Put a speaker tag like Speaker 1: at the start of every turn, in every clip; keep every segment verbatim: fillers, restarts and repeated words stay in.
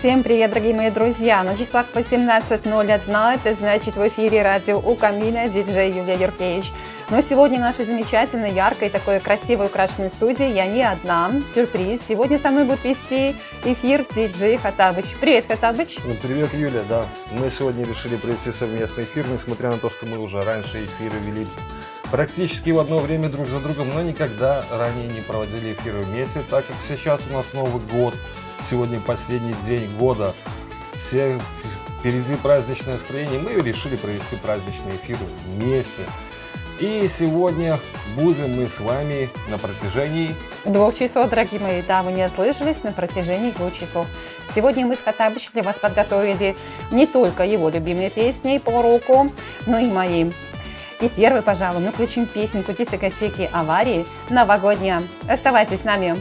Speaker 1: Всем привет, дорогие мои друзья! На часах восемнадцать ноль один, это значит в эфире радио у камина, диджей Юлия Юркевич. Но сегодня в нашей замечательной, яркой, такой красивой, украшенной студии я не одна. Сюрприз. Сегодня со мной будет вести эфир диджей Хаттабыч. Привет, Хаттабыч!
Speaker 2: Ну, привет, Юля, да. Мы сегодня решили провести совместный эфир, несмотря на то, что мы уже раньше эфиры вели практически в одно время друг за другом, но никогда ранее не проводили эфиры вместе, так как сейчас у нас Новый год. Сегодня последний день года, все впереди праздничное настроение, мы решили провести праздничный эфир вместе. И сегодня будем мы с вами на протяжении
Speaker 1: двух часов, дорогие мои, да, вы не ослышались, на протяжении двух часов. Сегодня мы с Хаттабычем для вас подготовили не только его любимые песни по року, но и мои. И первый, пожалуй, мы включим песенку дискотеки «Аварии» новогодняя. Оставайтесь с нами.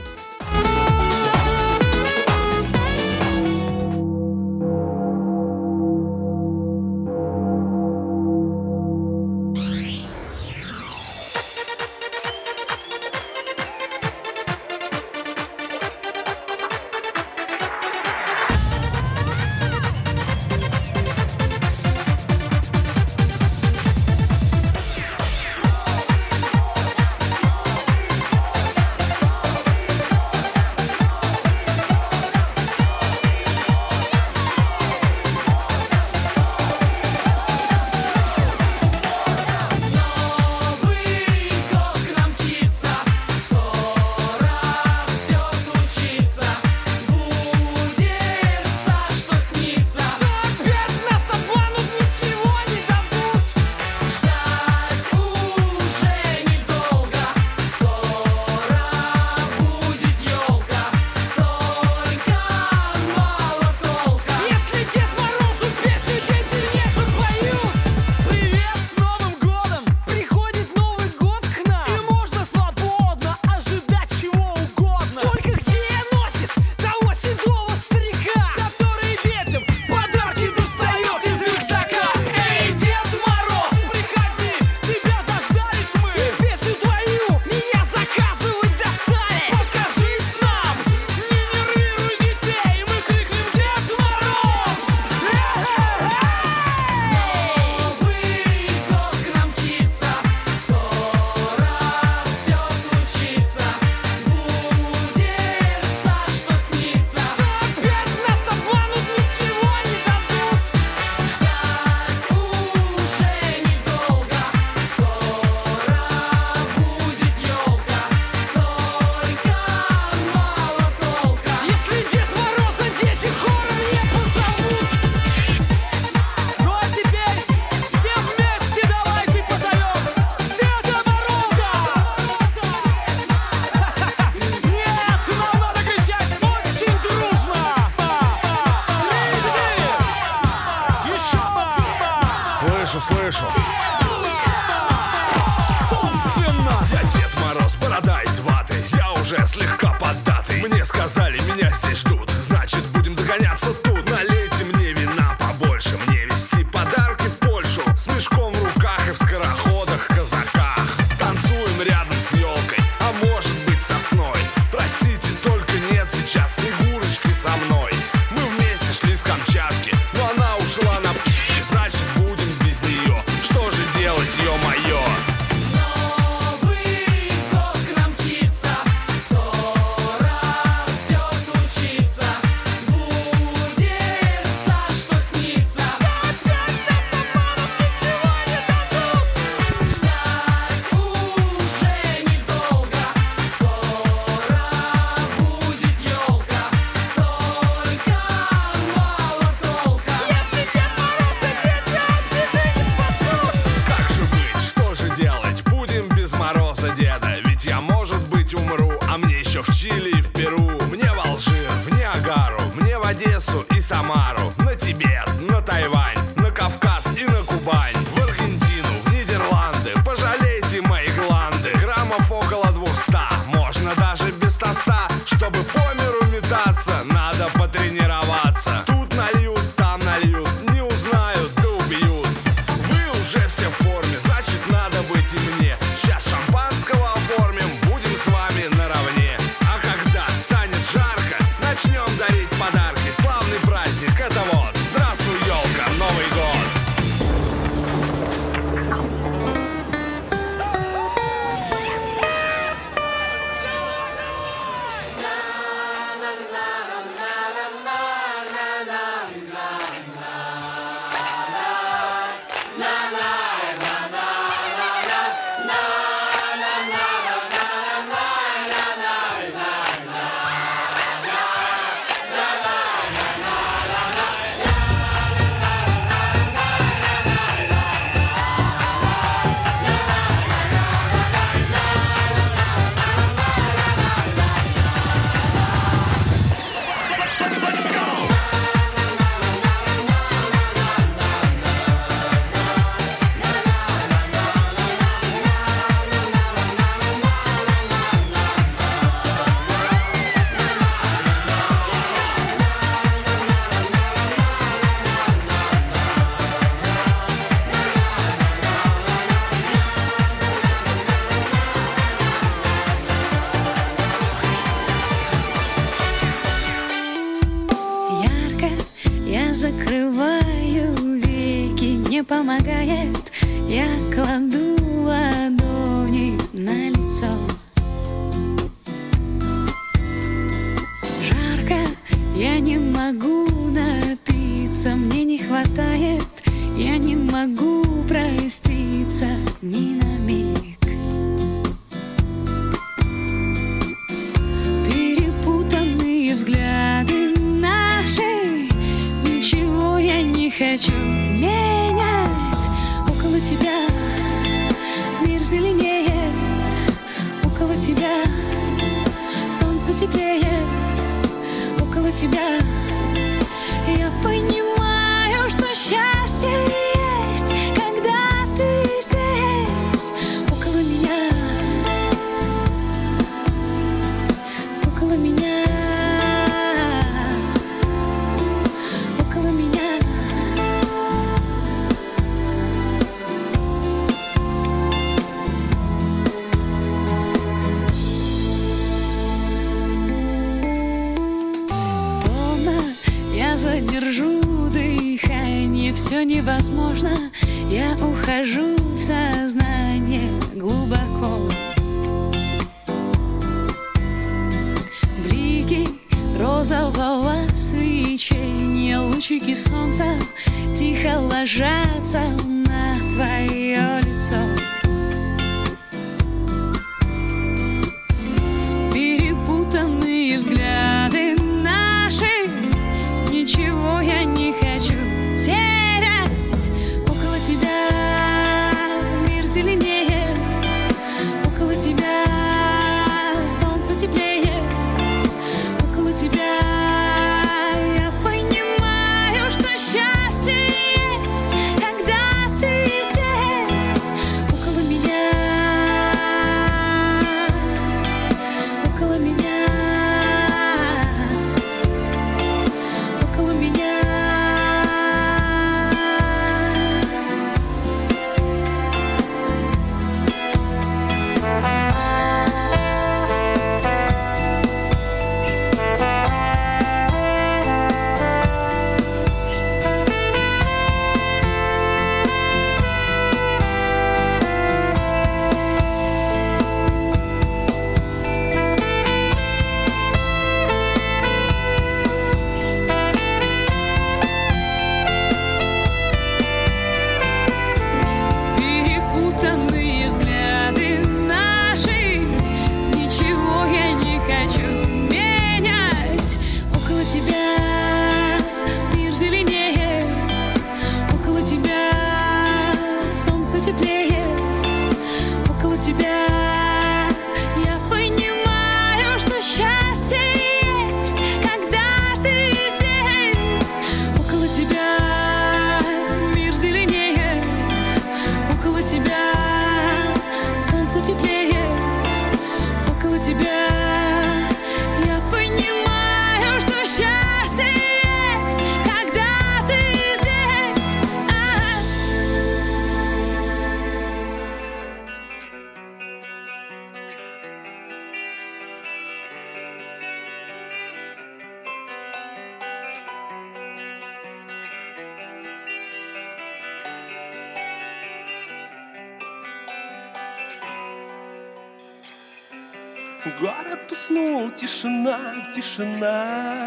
Speaker 3: Около тебя солнце теплее, около тебя я понимаю, что счастье есть, когда ты здесь, около меня, около меня, около меня. Я задержу дыхание, все невозможно. Я ухожу в сознание глубоко. Блики розового свечения, лучики солнца тихо ложатся на твое лицо. Перепутанные взгляды наши, ничего я не хочу терять. Около тебя мир зеленее, около тебя солнце теплее, около тебя я понимаю, что счастье есть, когда ты здесь, около меня, около меня. Около меня. Перепутанные взгляды наши, ничего я не хочу менять. Около тебя мир зеленее, около тебя солнце теплее, около тебя я понимаю, что счастье есть, когда ты здесь, около тебя мир зеленее, около тебя солнце теплее, около тебя я понимаю, что счастье есть, когда ты здесь. А-а-а.
Speaker 4: Город уснул, тишина, тишина.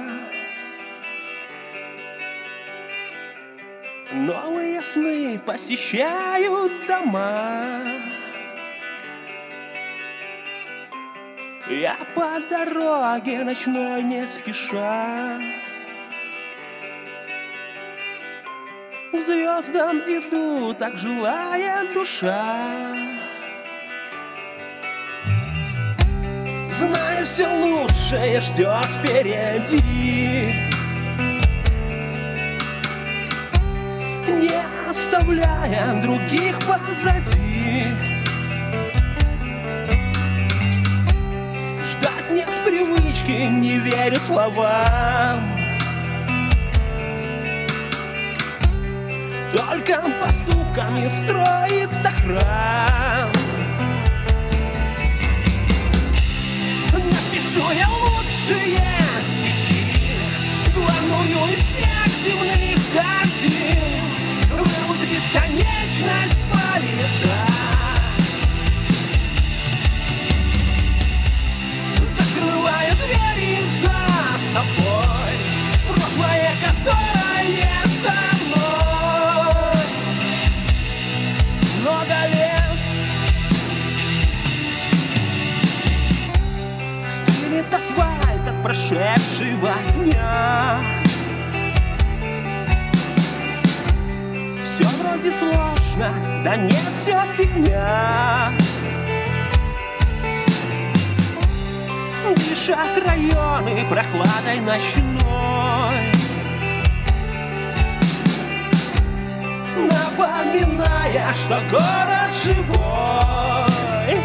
Speaker 4: Новые сны посещают дома. Я по дороге ночной не спеша к звездам иду, так желает душа. Знаю, все лучшее ждет впереди. Не оставляя других позади. Ждать нет привычки, не верю словам. Только поступками строится храм. Напишу я лучшие стихи, главную из всех земных картин. Вырвусь в бесконечность полетать, закрывая двери за собой, прошлое, которое со мной много лет. Стынет асфальт от прошедшего дня. Все вроде сложно, да нет, все фигня. дышат районы прохладой ночной, напоминая, что город живой.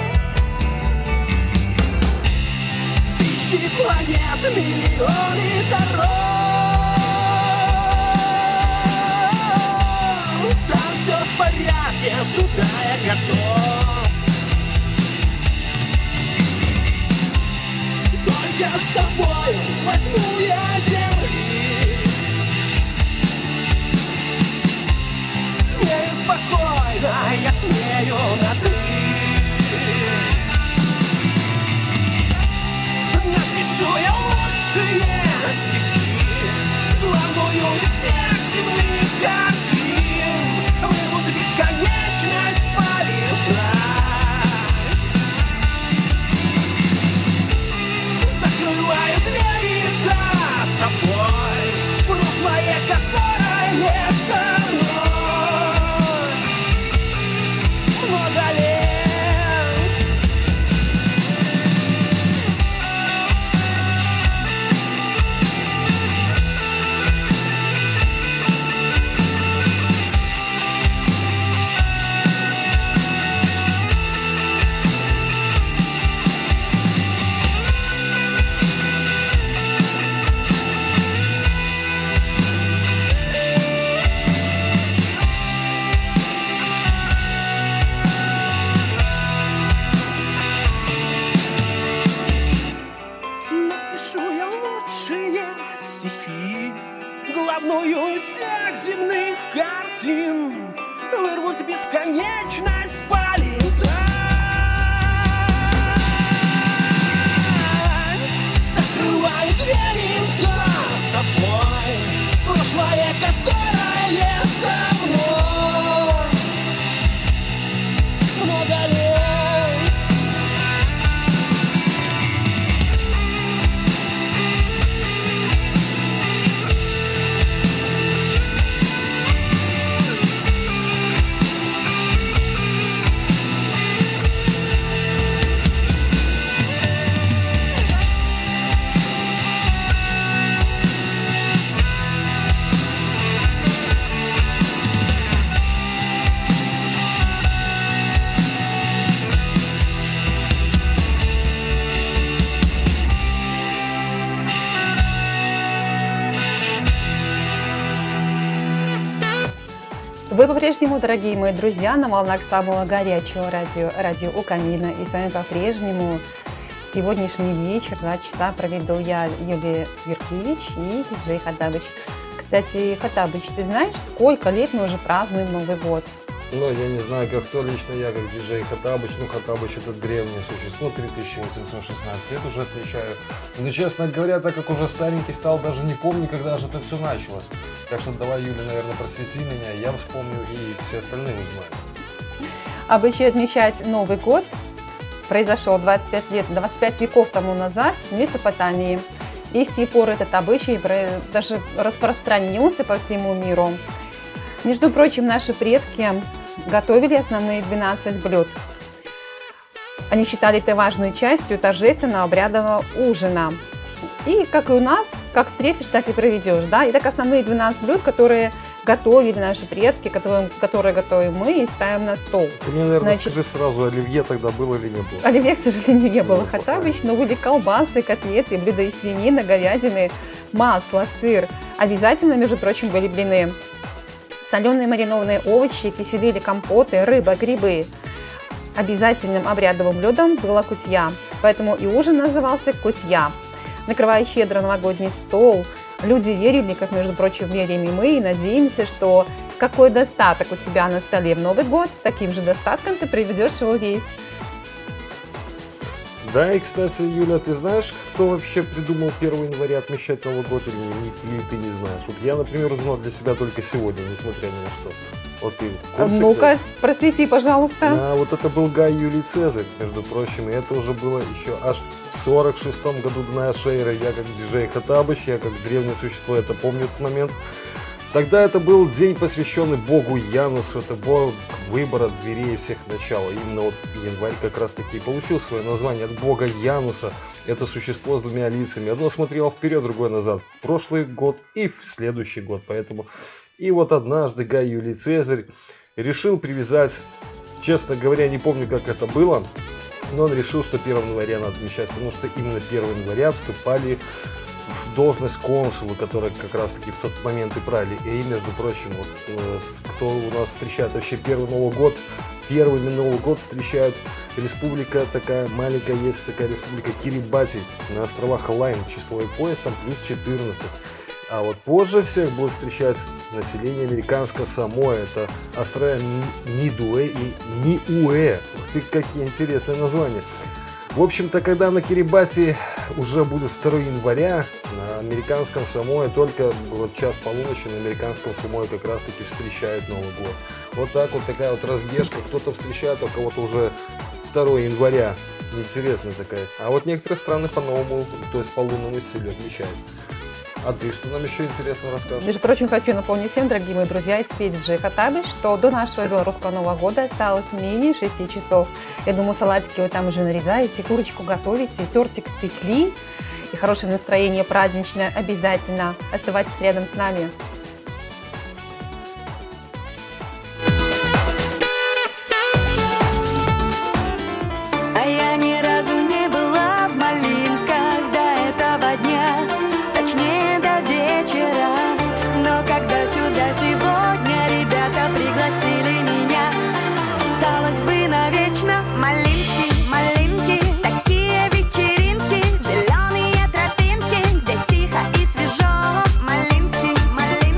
Speaker 4: Тысячи планет, миллионы дорог, там все в порядке, туда я готов. Только с собой возьму я земли, смею спокойно, я смею на «ты». Напишу я лучшие стихи, главную из всех земных картин, вырву бесконечность полета. Закрываю двери за собой, прошлое, которое со мной много лет. Напишу я лучшие стихи, главную из всех земных картин, вырвусь в бесконечность полетать. Закрываю двери за собой, прошлое, которое со мной много лет.
Speaker 1: Вы по-прежнему, дорогие мои друзья, на волнах самого горячего радио, радио у камина. И с вами по-прежнему сегодняшний вечер, два часа проведу я, Юлия Юркевич и диджей Хотабыч. Кстати, Хотабыч, ты знаешь, сколько лет мы уже празднуем Новый год?
Speaker 2: Но я не знаю, как кто, лично я, как диджей Хотабыч. Ну, Хотабыч — это древнее существо, три тысячи восемьсот шестнадцать лет уже отмечаю. Но, честно говоря, так как уже старенький стал, даже не помню, когда же это все началось. Так что давай, Юля, наверное, просвети меня, я вспомню и все остальные узнают.
Speaker 1: Обычай отмечать Новый год произошел двадцать пять лет, двадцать пять веков тому назад в Месопотамии. И с тех пор этот обычай даже распространился по всему миру. Между прочим, наши предки готовили основные двенадцать блюд. Они считали это важной частью торжественного обрядового ужина. И как и у нас, как встретишь, так и проведешь. Да? И так основные двенадцать блюд, которые готовили наши предки, которые, которые готовим мы и ставим на стол.
Speaker 2: Ты мне, наверное,
Speaker 1: Значит,
Speaker 2: скажи сразу, оливье тогда было или не было?
Speaker 1: Оливье, к сожалению, не было.
Speaker 2: Ну,
Speaker 1: Хотабыч, но были колбасы, котлеты, блюда из свинины, говядины, масло, сыр. Обязательно, между прочим, были блины. Соленые маринованные овощи, кисели или компоты, рыба, грибы. Обязательным обрядовым блюдом была кутья, поэтому и ужин назывался кутья. Накрывая щедро новогодний стол, люди верили, как, между прочим, верим и мы, и надеемся, что какой достаток у тебя на столе в Новый год, с таким же достатком ты приведешь его весь.
Speaker 2: Да, и, кстати, Юля, ты знаешь, кто вообще придумал первого января отмечать Новый год, или, или ты не знаешь? Вот я, например, узнал для себя только сегодня, несмотря ни на что. Вот ты в курсе,
Speaker 1: Ну-ка,
Speaker 2: кто?
Speaker 1: просвети, пожалуйста.
Speaker 2: А, вот это был Гай Юлий Цезарь, между прочим, и это уже было еще аж в сорок шестом году до нашей эры. Я как диджей Хотабыч, я как древнее существо, это помню этот момент. Тогда это был день, посвященный богу Янусу, это бог выбора дверей всех начал. Именно вот январь как раз таки и получил свое название от бога Януса. Это существо с двумя лицами. Одно смотрело вперед, другое назад. В прошлый год и в следующий год. Поэтому и вот однажды Гай Юлий Цезарь решил привязать, честно говоря, не помню, как это было, но он решил, что первого января надо отмечать, потому что именно первого января вступали в должность консулы, которые как раз таки в тот момент и правили. И, между прочим, вот, кто у нас встречает вообще первый Новый год, первый Новый год встречают республика такая маленькая, есть такая республика Кирибати на островах Лайн, числовой пояс там плюс четырнадцать. А вот позже всех будет встречать население американского Самоа, это острова Нидуэ и Ниуэ. Ух ты, какие интересные названия. В общем-то, когда на Кирибати уже будет второго января, на американском Самоа только вот час полуночи на американском Самоа как раз таки встречают Новый год. Вот так вот такая вот разбежка, кто-то встречает, а кого-то уже второго января. Интересная такая. А вот некоторые страны по-новому, то есть по лунному стилю отмечают. А ты что нам еще интересно расскажешь?
Speaker 1: Между прочим, хочу напомнить всем, дорогие мои друзья, из диджей Хатаби, что до нашего белорусского Нового года осталось менее шести часов. Я думаю, салатики вы там уже нарезаете, курочку готовите, тортик спекли. И хорошее настроение праздничное обязательно. Оставайтесь рядом с нами.
Speaker 3: А я ни разу не была в Малинках до этого дня, точнее до вечера. Но когда сюда сегодня ребята пригласили меня, осталось бы навечно. Малинки, малинки, такие вечеринки, зеленые тропинки, где тихо и свежо. Малинки, малинки.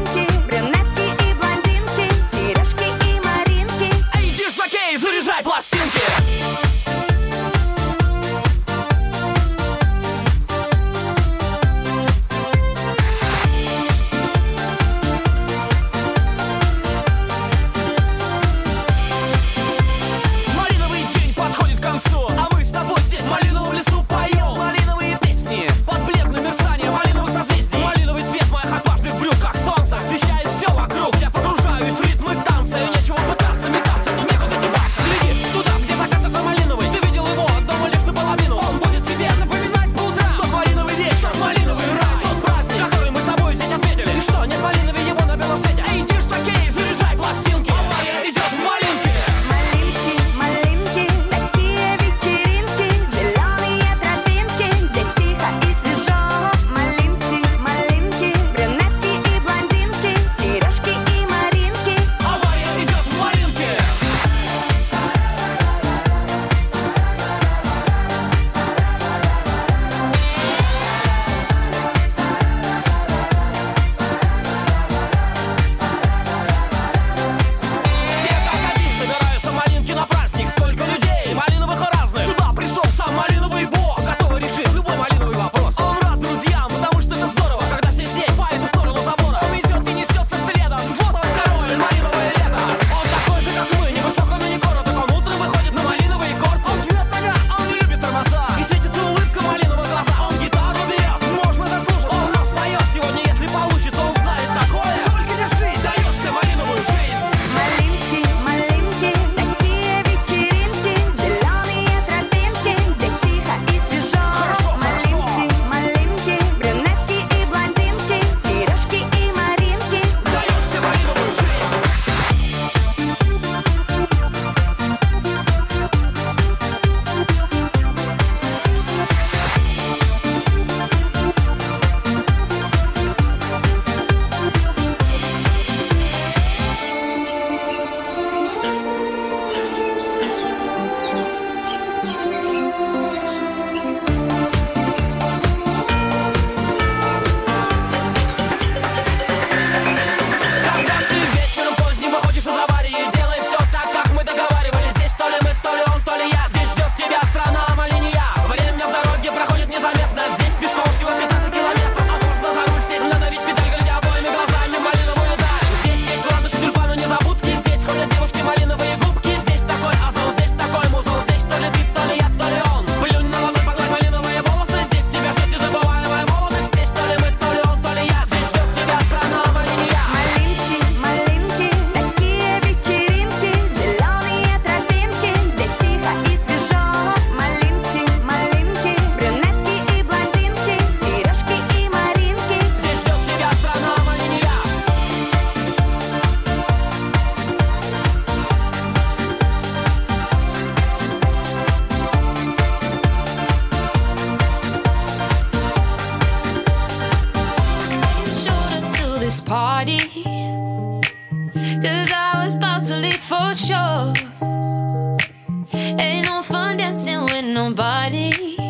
Speaker 5: nobody.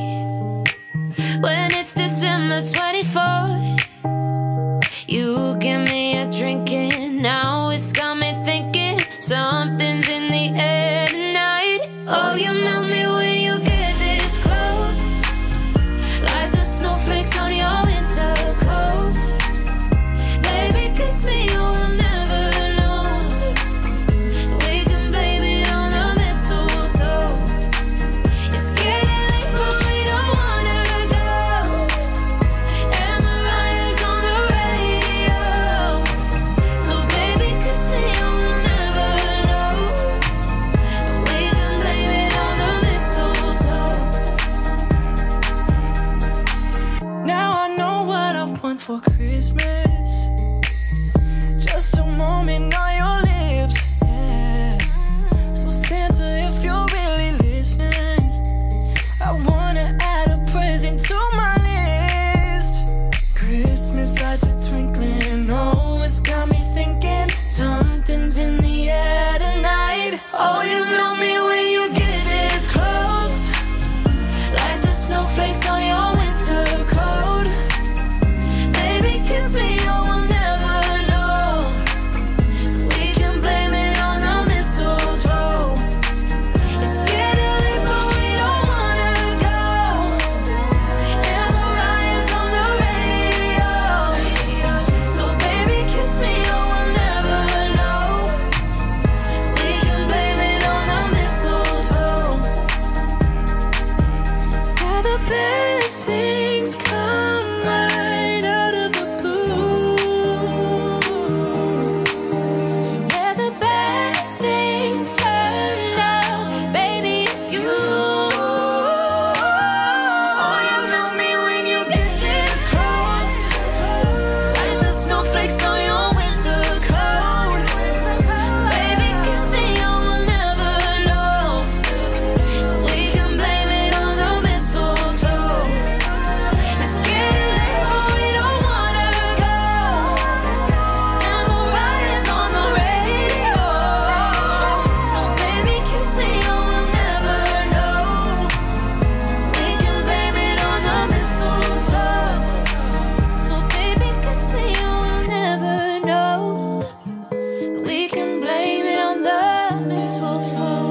Speaker 5: When it's December twenty-fourth, you give me a drink and now it's got me thinking something's in the air tonight. Oh, you melt me when you get this close, like the snowflakes on your winter coat. Baby, kiss me, you will never know. We can blame it on the mistletoe. It's getting late, but we don't wanna go. And Mariah's on the radio. So baby, kiss me, you will never know. We can blame it on the mistletoe.
Speaker 3: Now I know what I want for Christmas. Just a moment on your lips, yeah. So Santa, if you're really listening, I wanna add a present to my list. Christmas lights are twinkling, oh, it's got me thinking something's in the air tonight. Oh, you know me when you get this close, like the snowflakes on your winter coat. Baby, kiss me, you will never know. We can blame it on the mistletoe. It's getting late, but we don't wanna go. And Mariah's on the radio. So baby, kiss me, you will never know. We can blame it on the mistletoe. Yeah, the best things come right out of the blue. Yeah, the best things turn out, baby, it's you. Oh, you know me when you get this close, like the snowflakes on your winter coat. So baby, kiss me, you will never know. We can blame it on the mistletoe. It's getting late, but we don't wanna go. And Mariah's on the radio. So baby, kiss me, you will never know. We can blame it on the mistletoe. So baby, kiss me, you will never know. We can blame it on the mistletoe.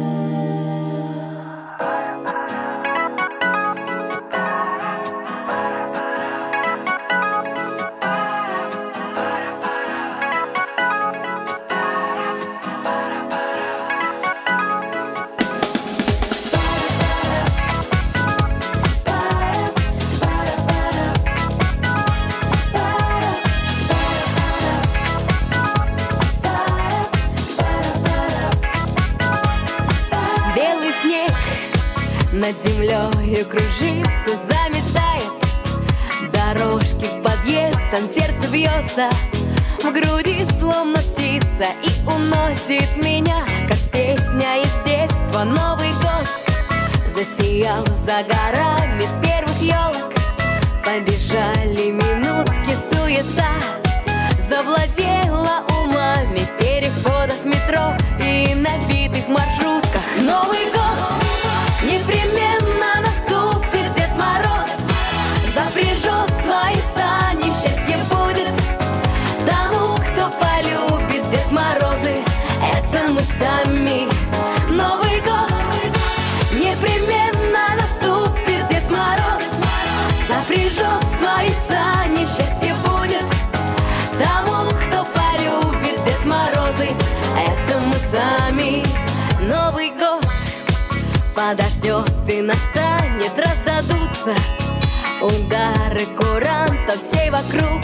Speaker 3: Белый снег над землей кружится, заметает дорожки в подъезд, там сердце бьется в груди, словно птица, и уносит меня, как песня из детства. Новый год засиял за горами, с первых елок побежали минутки, суета завладела умами в переходах метро и набитых маршрутках. Новый год непременно наступит, Дед Мороз запряжет свои сани, счастье будет тому, кто полюбит. Дед Морозы — это мы сами. Новый год непременно наступит, Дед Мороз запряжет свои сани, счастье будет тому, кто полюбит. Дед Морозы — это мы сами. Новый год подождет и настанет, раздадутся удары курантов всей вокруг,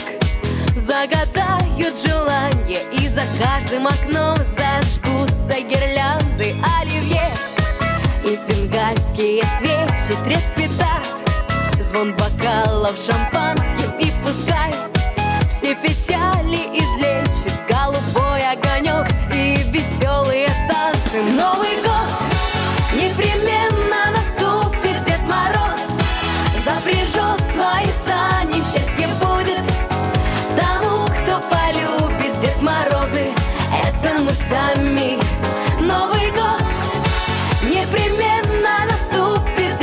Speaker 3: загадают желания, и за каждым окном зажгутся гирлянды оливье и бенгальские свечи, треск петард, звон бокалов шампанским, и пускай все печали излечит голубой огонек и веселые танцы. Новый год непременно наступит, Дед Мороз запряжет свои сани, счастье будет тому, кто полюбит. Дед Морозы — это мы сами. Новый год непременно наступит,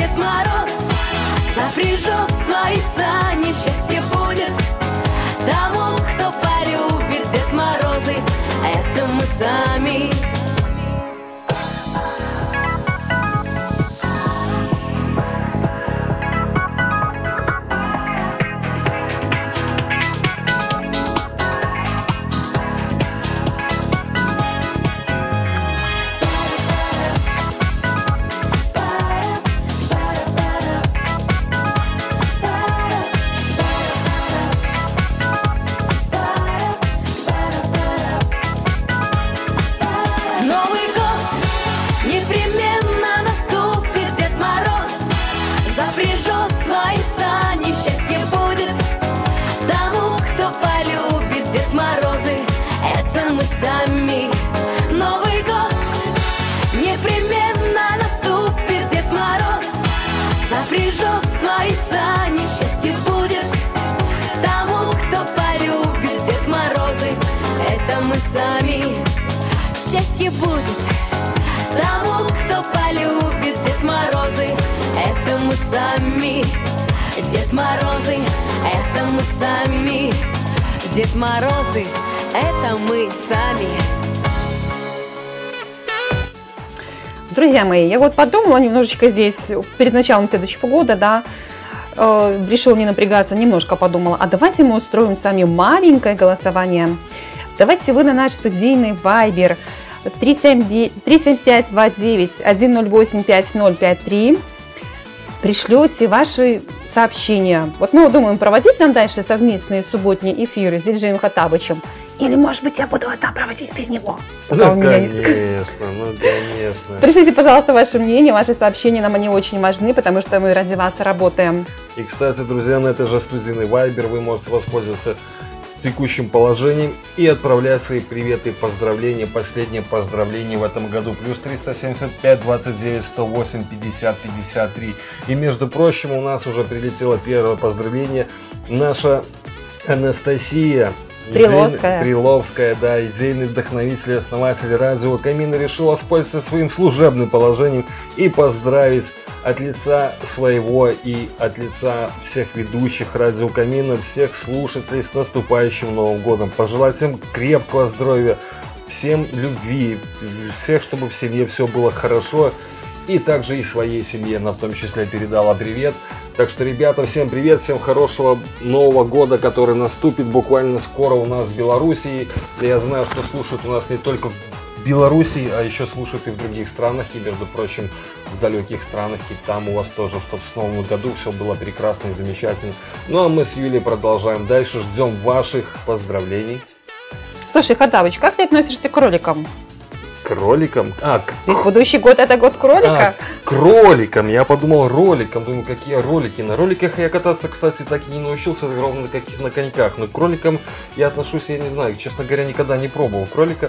Speaker 5: сани. Счастье будет тому, кто полюбит. Дед Морозы — это мы сами. Новый год непременно наступит. Дед Мороз запряжет свои сани. Счастье будет тому, кто полюбит. Дед Морозы — это мы сами. Новый год непременно наступит. Дед Мороз запряжет свои сани. Счастье будет тому, кто полюбит. Дед Морозы — это мы сами. Счастье будет тому, кто полюбит. Дед Морозы — это мы сами. Дед Морозы — это мы сами. Дед Морозы — это мы сами.
Speaker 1: Друзья мои, я вот подумала немножечко здесь, перед началом следующего года, да, э, решила не напрягаться, немножко подумала, а давайте мы устроим с вами маленькое голосование. Давайте вы на наш студийный вайбер три семь пять два девять один ноль восемь пять ноль пять три пришлете ваши сообщения. Вот мы думаем, проводить нам дальше совместные субботние эфиры с диджеем Хоттабычем. Или, может быть, я буду это проводить без него.
Speaker 2: Ну, конечно, ну, конечно.
Speaker 1: Пришлите, пожалуйста, ваше мнение, ваши сообщения, нам они очень важны, потому что мы ради вас работаем.
Speaker 2: И, кстати, друзья, на этой же студийный вайбер вы можете воспользоваться текущим положением и отправлять свои приветы и поздравления. Последнее поздравление в этом году. Плюс триста семьдесят пять двадцать девять сто восемь пятьдесят пятьдесят три. И, между прочим, у нас уже прилетело первое поздравление. Наша Анастасия
Speaker 1: Приловская.
Speaker 2: Приловская, да, идейный вдохновитель и основатель радио Камина, решил воспользоваться своим служебным положением и поздравить от лица своего и от лица всех ведущих радио Камина, всех слушателей с наступающим Новым годом. Пожелать всем крепкого здоровья, всем любви, всех, чтобы в семье все было хорошо. И также и своей семье она в том числе передала привет. Так что, ребята, всем привет, всем хорошего Нового года, который наступит буквально скоро у нас в Белоруссии. Я знаю, что слушают у нас не только в Белоруссии, а еще слушают и в других странах. И, между прочим, в далеких странах. И там у вас тоже, чтобы с Новым году все было прекрасно и замечательно. Ну а мы с Юлей продолжаем дальше. Ждем ваших поздравлений.
Speaker 1: Слушай, Хоттабыч, как ты относишься к кроликам?
Speaker 2: Кроликом? А, к...
Speaker 1: Весь будущий год это год кролика?
Speaker 2: А, кроликом. Я подумал роликом. Думаю, какие ролики. На роликах я кататься, кстати, так и не научился, ровно на каких на коньках. Но к кроликам я отношусь, я не знаю. Честно говоря, никогда не пробовал кролика.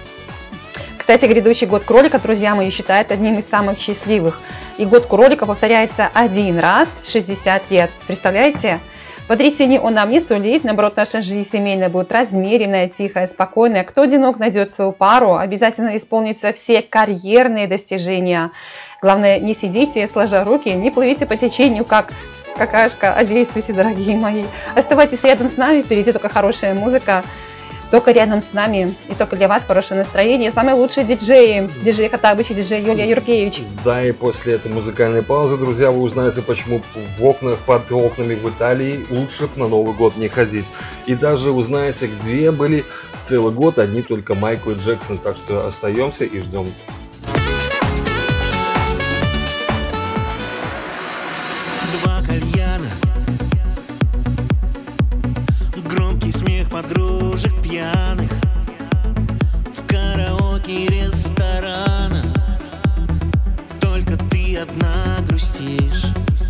Speaker 1: Кстати, грядущий год кролика, друзья мои, считают одним из самых счастливых. И год кролика повторяется один раз в шестьдесят лет. Представляете? Потрясений он нам не сулит, наоборот, наша жизнь семейная будет размеренная, тихая, спокойная. Кто одинок, найдет свою пару, обязательно исполнится все карьерные достижения. Главное, не сидите, сложа руки, не плывите по течению, как какашка, а действуйте, дорогие мои. Оставайтесь рядом с нами, впереди только хорошая музыка. Только рядом с нами и только для вас хорошее настроение. Самые лучшие диджеи, диджей Хоттабыч и диджей Юлия Юркевич.
Speaker 2: Да, и после этой музыкальной паузы, друзья, вы узнаете, почему в окнах, под окнами в Италии лучше на Новый год не ходить. И даже узнаете, где были целый год одни только Майкл и Джексон. Так что остаемся и ждем.
Speaker 4: Два кальяна, громкий смех подружек пьяных в караоке ресторана. Только ты одна грустишь,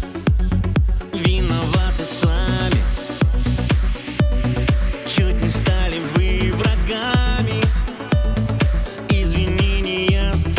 Speaker 4: виноваты сами. Чуть не стали вы врагами, извинения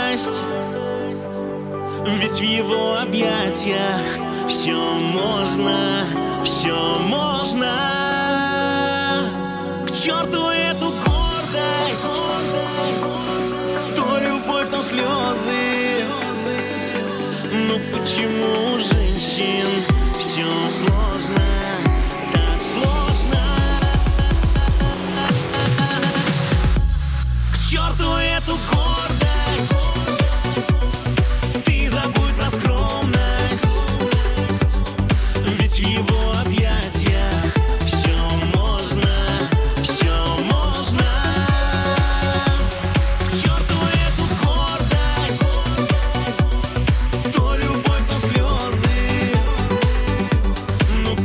Speaker 4: скромность. Ведь в его объятиях все можно, все можно. К черту эту гордость, то любовь, то слезы. Но почему у женщин все сложно, так сложно? К черту эту гордость, ты забудь про скромность. Ведь в его объятиях все можно, все можно. К черту эту гордость, то любовь, то слезы. Но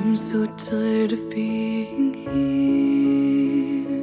Speaker 3: I'm so tired of being here,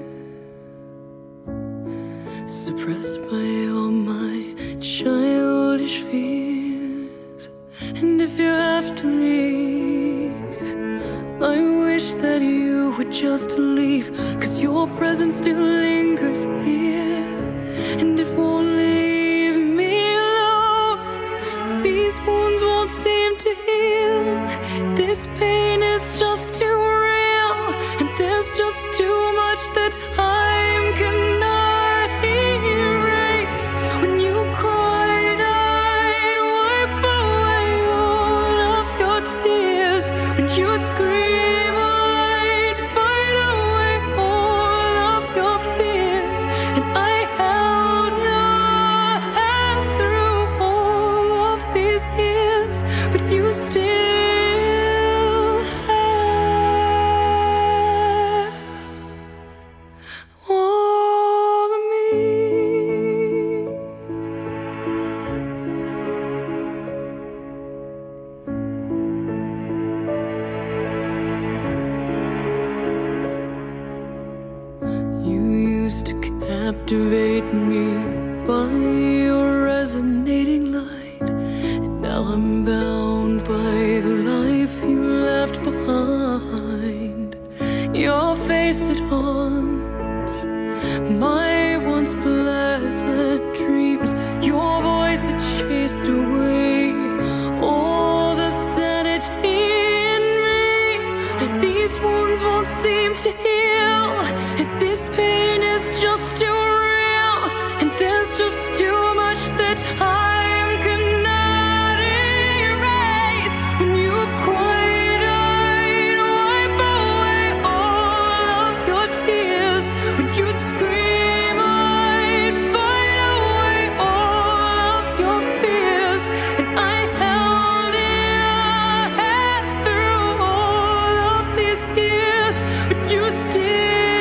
Speaker 3: suppressed by all my childish fears. And if you have to leave, I wish that you would just leave, 'cause your presence still lingers here, and it won't leave me alone. These wounds won't seem to heal. This pain is just too real, and there's just too much that time cannot erase. When you cried, I'd wipe away all of your tears. When you'd scream, I'd fight away all of your fears. And I held your hand through all of these years, but you still all of me. You used to captivate me by your resonating light, and now I'm bound by the life you left behind. Your face it haunts my once pleasant dreams. Your voice it chased away all the sanity in me. And these wounds won't seem to heal, and this pain is just too real, and there's just too much that time cannot erase. When you cried, I'd wipe away all of your tears. When you'd scream, I'd fight away all of your fears. And I held your hand through all of these years, but you still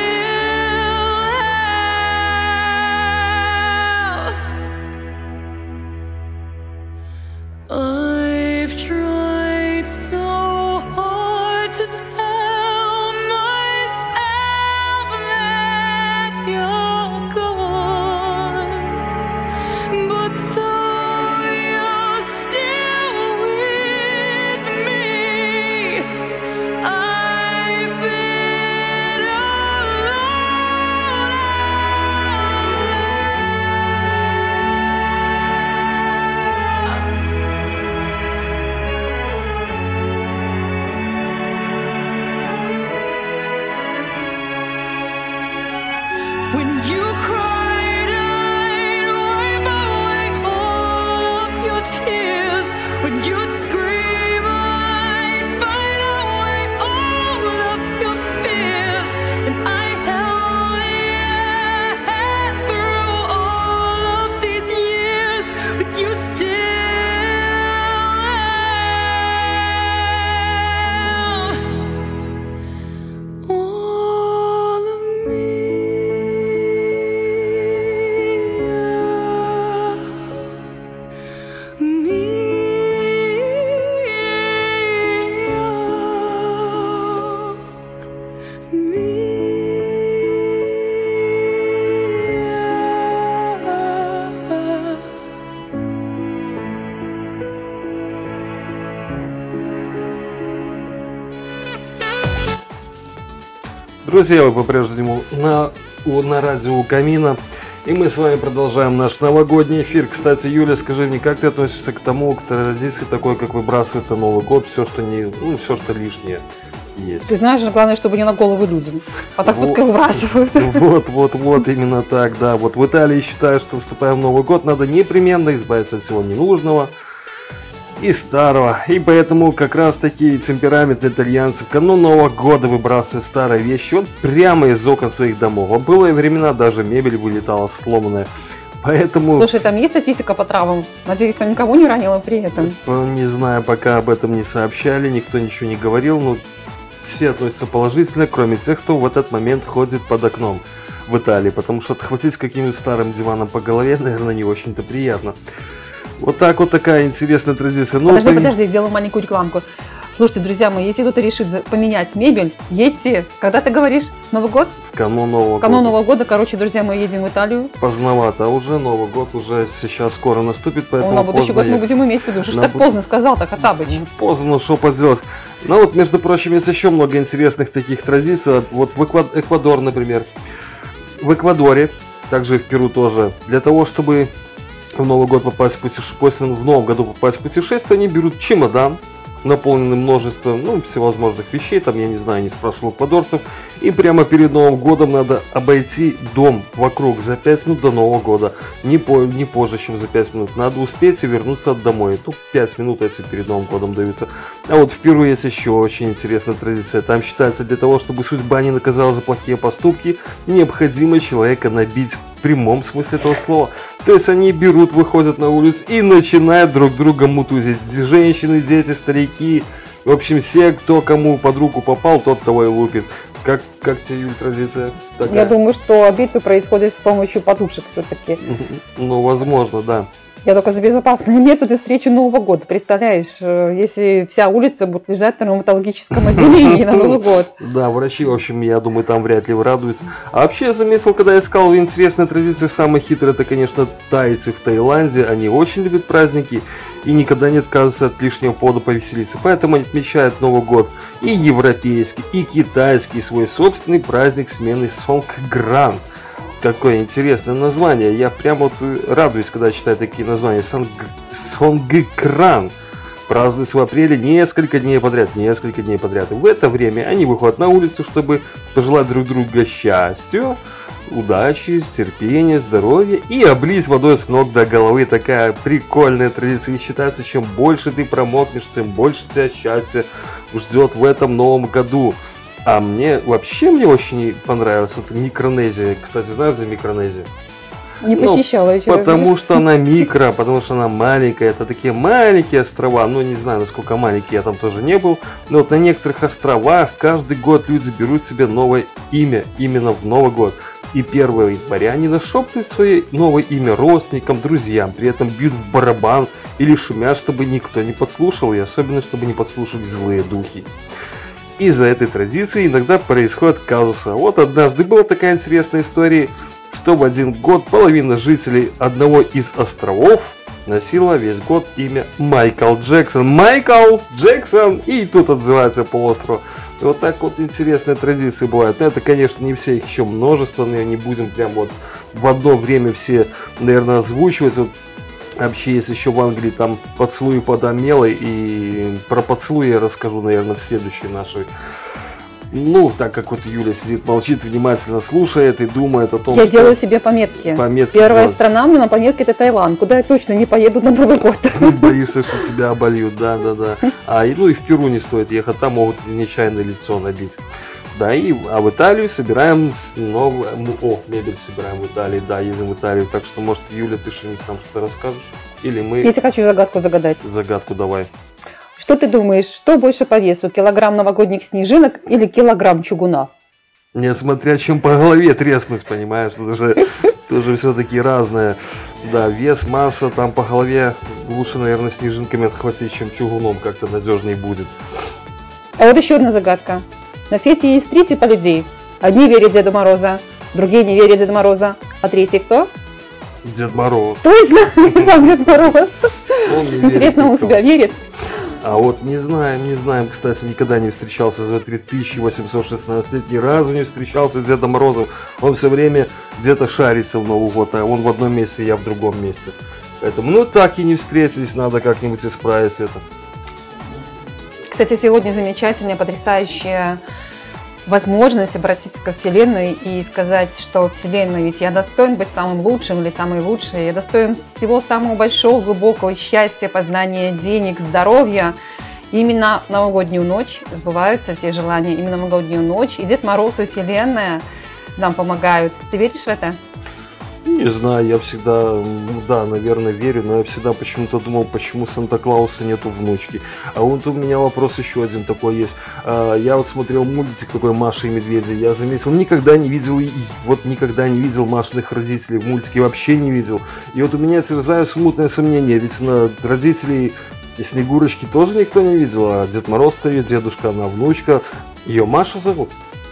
Speaker 3: I've tried so hard to tell myself that you're gone, but though you're still with me, I've been when you cried, I'd wipe away all of your tears. When you'd scream, I'd fight away all of your fears. And I held your hand through all of these years, but you still all of me.
Speaker 2: Друзья, вы по-прежнему на, у- на радио у камина, и мы с вами продолжаем наш новогодний эфир. Кстати, Юля, скажи мне, как ты относишься к тому, к традиции такой, как выбрасывать на Новый год все, что не, ну, все, что лишнее есть?
Speaker 1: Ты знаешь, главное, чтобы не на голову людям. А так
Speaker 2: Вот.
Speaker 1: пускай выбрасывают.
Speaker 2: Вот, вот, вот, именно так, да. Вот в Италии считают, что вступая в Новый год, надо непременно избавиться от всего ненужного и старого. И поэтому как раз таки темперамент итальянцев к кануну Нового года выбрасывают старые вещи вот прямо из окон своих домов. А было и времена, даже мебель вылетала сломанная. Поэтому...
Speaker 1: Слушай, там есть статистика по травам? Надеюсь, там никого не ранило при этом.
Speaker 2: Не знаю, пока об этом не сообщали, никто ничего не говорил, но все относятся положительно, кроме тех, кто в этот момент ходит под окном в Италии, потому что отхватить каким-нибудь старым диваном по голове, наверное, не очень-то приятно. Вот так вот такая интересная традиция. Ну,
Speaker 1: Подожди,
Speaker 2: ты...
Speaker 1: подожди, сделаю маленькую рекламку. Слушайте, друзья мои, если кто-то решит за- поменять мебель, едьте. Когда ты говоришь? Новый год?
Speaker 2: Канун Нового
Speaker 1: Канун
Speaker 2: года.
Speaker 1: Нового года, короче, друзья, мы едем в Италию.
Speaker 2: Поздновато, а уже Новый год уже сейчас скоро наступит,
Speaker 1: О,
Speaker 2: поэтому
Speaker 1: на будущий
Speaker 2: поздно
Speaker 1: год мы
Speaker 2: ехать.
Speaker 1: будем иметь в виду. Что ж
Speaker 2: На
Speaker 1: так
Speaker 2: буд-
Speaker 1: поздно сказал-то, Хаттабыч?
Speaker 2: Ну, поздно, ну что поделать. Ну вот, между прочим, есть еще много интересных таких традиций. Вот в Эква- Эквадор, например. В Эквадоре, также и в Перу тоже, для того, чтобы в Новый год попасть в путешествие, после в Новом году попасть в путешествие, они берут чемодан, наполненный множеством, ну, всевозможных вещей, там, я не знаю, не спрашивал эквадорцев, и прямо перед Новым годом надо обойти дом вокруг за пять минут до Нового года, не, по, не позже, чем за пять минут, надо успеть и вернуться домой, тут пять минут эти перед Новым годом даются. А вот в Перу есть еще очень интересная традиция, там считается, для того, чтобы судьба не наказала за плохие поступки, необходимо человека набить в прямом смысле этого слова. То есть они берут, выходят на улицу и начинают друг друга мутузить. Женщины, дети, старики. В общем, все, кто кому под руку попал, тот того и лупит. Как, как тебе, Юль, традиция такая?
Speaker 1: Я думаю, что битвы происходят с помощью подушек все-таки.
Speaker 2: Ну, возможно, да.
Speaker 1: Я только за безопасные методы встречу Нового года. Представляешь, э, если вся улица будет лежать в травматологическом отделении на Новый год.
Speaker 2: Да, врачи, в общем, я думаю, там вряд ли радуются. А вообще, я заметил, когда я искал интересные традиции, самые хитрые, это, конечно, тайцы в Таиланде. Они очень любят праздники и никогда не отказываются от лишнего повода повеселиться. Поэтому они отмечают Новый год и европейский, и китайский, свой собственный праздник смены Сонггран. Какое интересное название. Я прям вот радуюсь, когда читаю такие названия. Сонг... Сонггран. Празднуется в апреле несколько дней подряд. Несколько дней подряд. И в это время они выходят на улицу, чтобы пожелать друг другу счастья, удачи, терпения, здоровья и облить водой с ног до головы. Такая прикольная традиция. И считается, чем больше ты промокнешь, тем больше тебя счастья ждет в этом новом году. А мне, вообще мне очень понравилась вот Микронезия. Кстати, знаешь, где Микронезия?
Speaker 1: Не
Speaker 2: Ну,
Speaker 1: посещала еще.
Speaker 2: Потому что она микро, потому что она маленькая. Это такие маленькие острова. Ну, не знаю, насколько маленькие, я там тоже не был. Но вот на некоторых островах каждый год люди берут себе новое имя именно в Новый год. И первого января они нашептывают свое новое имя родственникам, друзьям. При этом бьют в барабан или шумят, чтобы никто не подслушал. И особенно, чтобы не подслушали злые духи. Из-за этой традиции иногда происходят казусы. Вот однажды была такая интересная история, что в один год половина жителей одного из островов носила весь год имя Майкл Джексон. Майкл Джексон! И тут отзывается полуостров. И вот так вот интересные традиции бывают. Но это, конечно, не все, их еще множество, но не будем прям вот в одно время все, наверное, озвучивать. Вот вообще есть еще в Англии там поцелуи под Амелой, и про поцелуи я расскажу, наверное, в следующей нашей. Ну, так как вот Юля сидит, молчит, внимательно слушает и думает о том,
Speaker 1: Я
Speaker 2: что...
Speaker 1: делаю себе пометки.
Speaker 2: Пометки
Speaker 1: Первая
Speaker 2: делать.
Speaker 1: страна на пометке это Таиланд, куда я точно не поеду на Новый год.
Speaker 2: Боишься, что тебя обольют, да, да, да. А, и, ну и в Перу не стоит ехать, там могут нечаянно лицо набить. Да, и, а в Италию собираем новую, о, мебель собираем в Италии, да, едем в Италию, так что, может, Юля, ты что-нибудь нам что-то расскажешь? Или мы...
Speaker 1: Я тебе хочу загадку загадать.
Speaker 2: Загадку давай.
Speaker 1: Что ты думаешь, что больше по весу, килограмм новогодних снежинок или килограмм чугуна?
Speaker 2: Не смотря чем по голове треснуть, понимаешь, это же тоже все-таки разное. Да, вес, масса, там по голове лучше, наверное, снежинками отхватить, чем чугуном, как-то надежнее будет.
Speaker 1: А вот еще одна загадка. На свете есть три типа людей. Одни верят в Деда Мороза, другие не верят в Деда Мороза, а третий кто?
Speaker 2: Дед Мороз.
Speaker 1: Точно, сам Дед Мороз.
Speaker 2: Он не верит
Speaker 1: Интересно, он в
Speaker 2: никому.
Speaker 1: себя верит?
Speaker 2: А вот не знаем, не знаем, кстати, никогда не встречался за три тысячи восемьсот шестнадцать лет, ни разу не встречался с Дедом Морозом. Он все время где-то шарится в Новый год, а он в одном месте, я в другом месте. Поэтому, ну так и не встретились, надо как-нибудь исправить это.
Speaker 1: Кстати, сегодня замечательная, потрясающая возможность обратиться ко Вселенной и сказать, что Вселенная, ведь я достоин быть самым лучшим или самой лучшей, я достоин всего самого большого, глубокого счастья, познания денег, здоровья. И именно в новогоднюю ночь сбываются все желания, именно в новогоднюю ночь. И Дед Мороз и Вселенная нам помогают. Ты веришь в это?
Speaker 2: Не знаю, я всегда, ну да, наверное, верю, но я всегда почему-то думал, почему Санта-Клауса нету внучки. А вот у меня вопрос еще один такой есть. Я вот смотрел мультик такой «Маша и медведи», я заметил, никогда не видел, вот никогда не видел Машиных родителей в мультике, вообще не видел. И вот у меня терзают смутное сомнение, ведь на родителей И Снегурочки тоже никто не видел, а Дед Мороз стоит, дедушка, она внучка. Ее Маша зовут?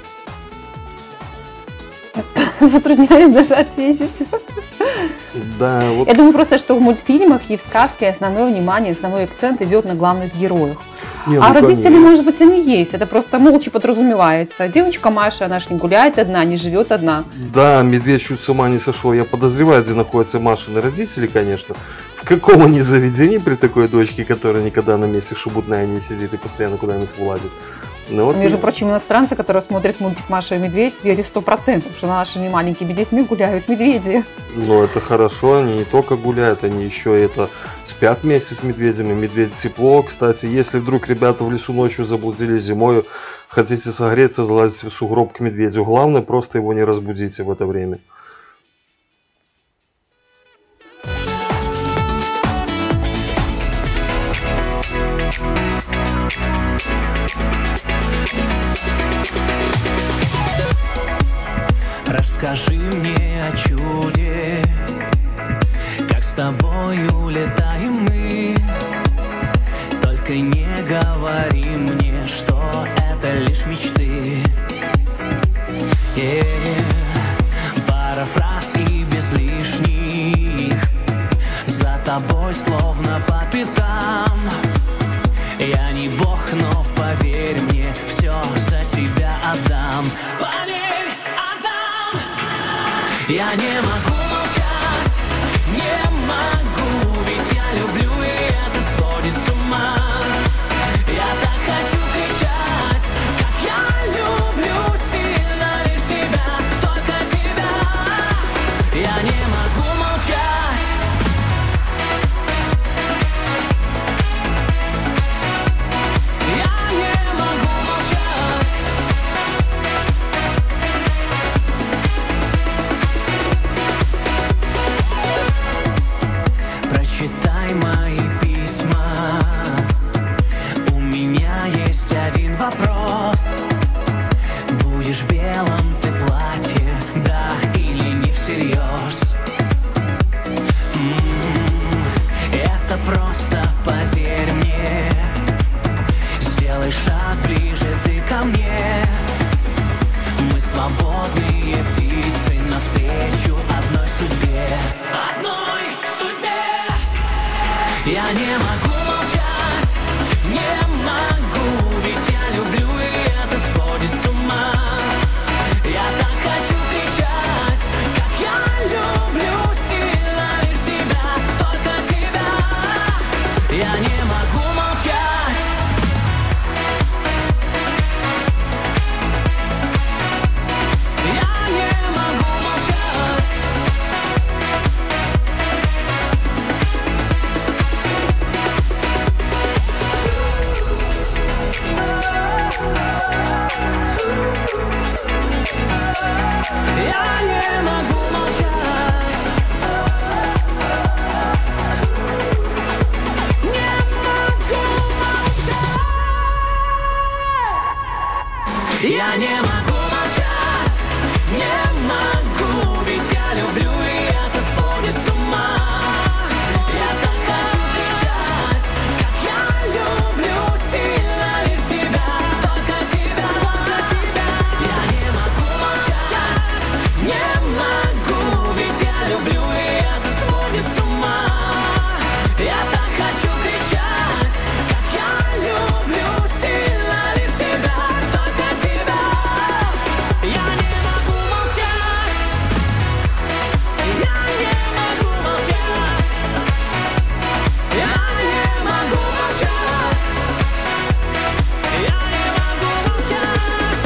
Speaker 1: Затрудняюсь даже ответить.
Speaker 2: Да, вот.
Speaker 1: Я думаю просто, что в мультфильмах и в сказке основное внимание, основной акцент идет на главных героях.
Speaker 2: Не,
Speaker 1: а
Speaker 2: ну,
Speaker 1: родители,
Speaker 2: конечно.
Speaker 1: может быть, они есть. Это просто молча подразумевается. Девочка Маша, она ж не гуляет одна, не живет одна.
Speaker 2: Да, медведь чуть с ума не сошел. Я подозреваю, где находятся Машины родители, конечно. В каком они заведении при такой дочке, которая никогда на месте шебутная не сидит и постоянно куда-нибудь вылазит. Ну, вот
Speaker 1: Между
Speaker 2: и...
Speaker 1: прочим, иностранцы, которые смотрят мультик «Маша и медведь», верят сто процентов, что на нашими маленькими детьми гуляют медведи.
Speaker 2: Ну, это хорошо, они не только гуляют, они еще это спят вместе с медведями. Медведь тепло. Кстати, если вдруг ребята в лесу ночью заблудились зимой, хотите согреться, залазите в сугроб к медведю. Главное, просто его не разбудите в это время.
Speaker 3: Расскажи мне о чуде, как с тобой улетаем мы. Только не говори мне, что это лишь мечты. Yeah. Пара фраз и без лишних, за тобой словно по пятам. Я не бог, но поверь мне, все за тебя отдам. Поверь, отдам. Я не могу молчать, не могу, ведь я люблю, и это сводит с ума. Я так хочу кричать, как я люблю сильно лишь тебя, только тебя. Я не могу молчать. Я не могу молчать. Прочитай мои письма. У меня есть один вопрос. Будешь в белом ты платье, да или не всерьез? М-м, Это просто поверь мне. Сделай шаг ближе ты ко мне. Мы свободные птицы навстречу одной судьбе. Одной судьбе. Я не могу молчать, не могу, ведь я люблю, и это сводит с ума. Я так хочу кричать, как я люблю сильно лишь тебя, только тебя. Я не могу молчать. Я не могу молчать. Я не могу молчать. Не могу молчать. Я не могу молчать. Не могу, ведь я люблю, и это сводит с ума. Я так хочу кричать, как я люблю сильно лишь тебя, только тебя, только тебя. Я не могу молчать, не могу, ведь я люблю, и это сводит с ума. Я так хочу кричать, как я люблю сильно лишь тебя, только тебя. Я не могу молчать. Я не могу молчать. Я не могу молчать. Я не могу молчать.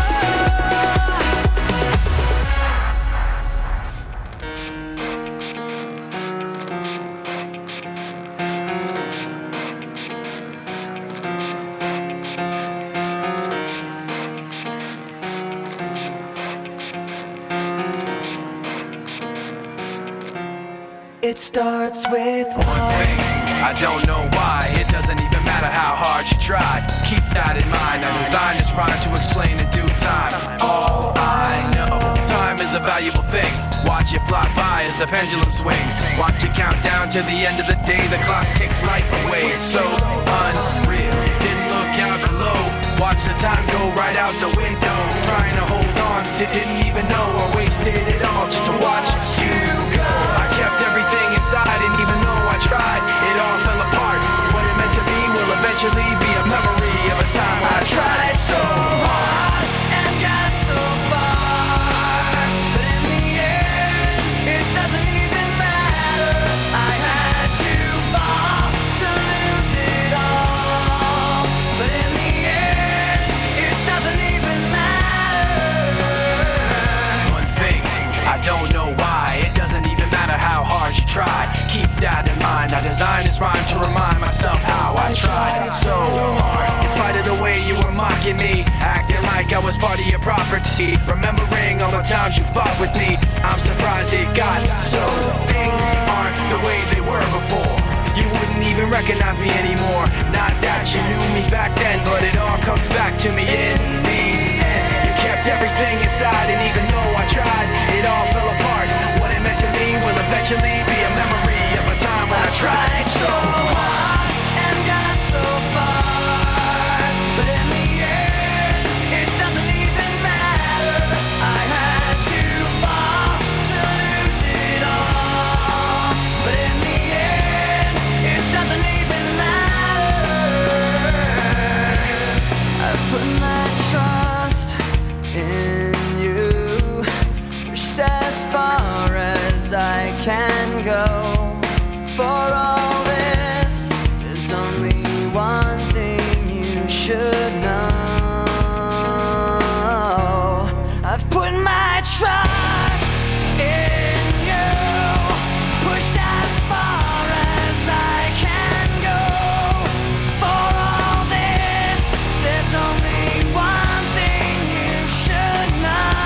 Speaker 4: It starts with one thing. I don't know why. It doesn't even matter how hard you try. Keep that in mind. I designed this rhyme to explain in due time. All I know, time time is a valuable thing. Watch it fly by as the pendulum swings. Watch it count down to the end of the day. The clock takes life away. It's so unreal. Didn't look out below. Watch the time go right out the window. Trying to hold on to didn't even know or wasted it all just to watch you go. I kept everything inside and even though I tried, it all fell apart. What it meant to be will eventually be a memory of a time when I tried so hard and got so far. But in the end, it doesn't even matter. I had to fall to lose it all. But in the end, it doesn't even matter. One thing, I don't know why. It doesn't even matter how hard you try. Keep that in mind. I designed this rhyme to remind myself how I tried so hard. In spite of the way you were mocking me, acting like I was part of your property. Remembering all the times you fought with me, I'm surprised it got so. Things aren't the way they were before. You wouldn't even recognize me anymore. Not that you knew me back then, but it all comes back to me in the end. You kept everything inside, and even though I tried, it all fell apart. What it meant to me will eventually be a memory of a time when I tried so hard and got so far. But in the end, it doesn't even matter. I had to fall to lose it all. But in the end, it doesn't even matter. I put my trust in you, pushed as far as I can go. For all this, there's only one thing you should know. I've put my trust in you, pushed as far as I can go. For all this, there's only one thing you should know.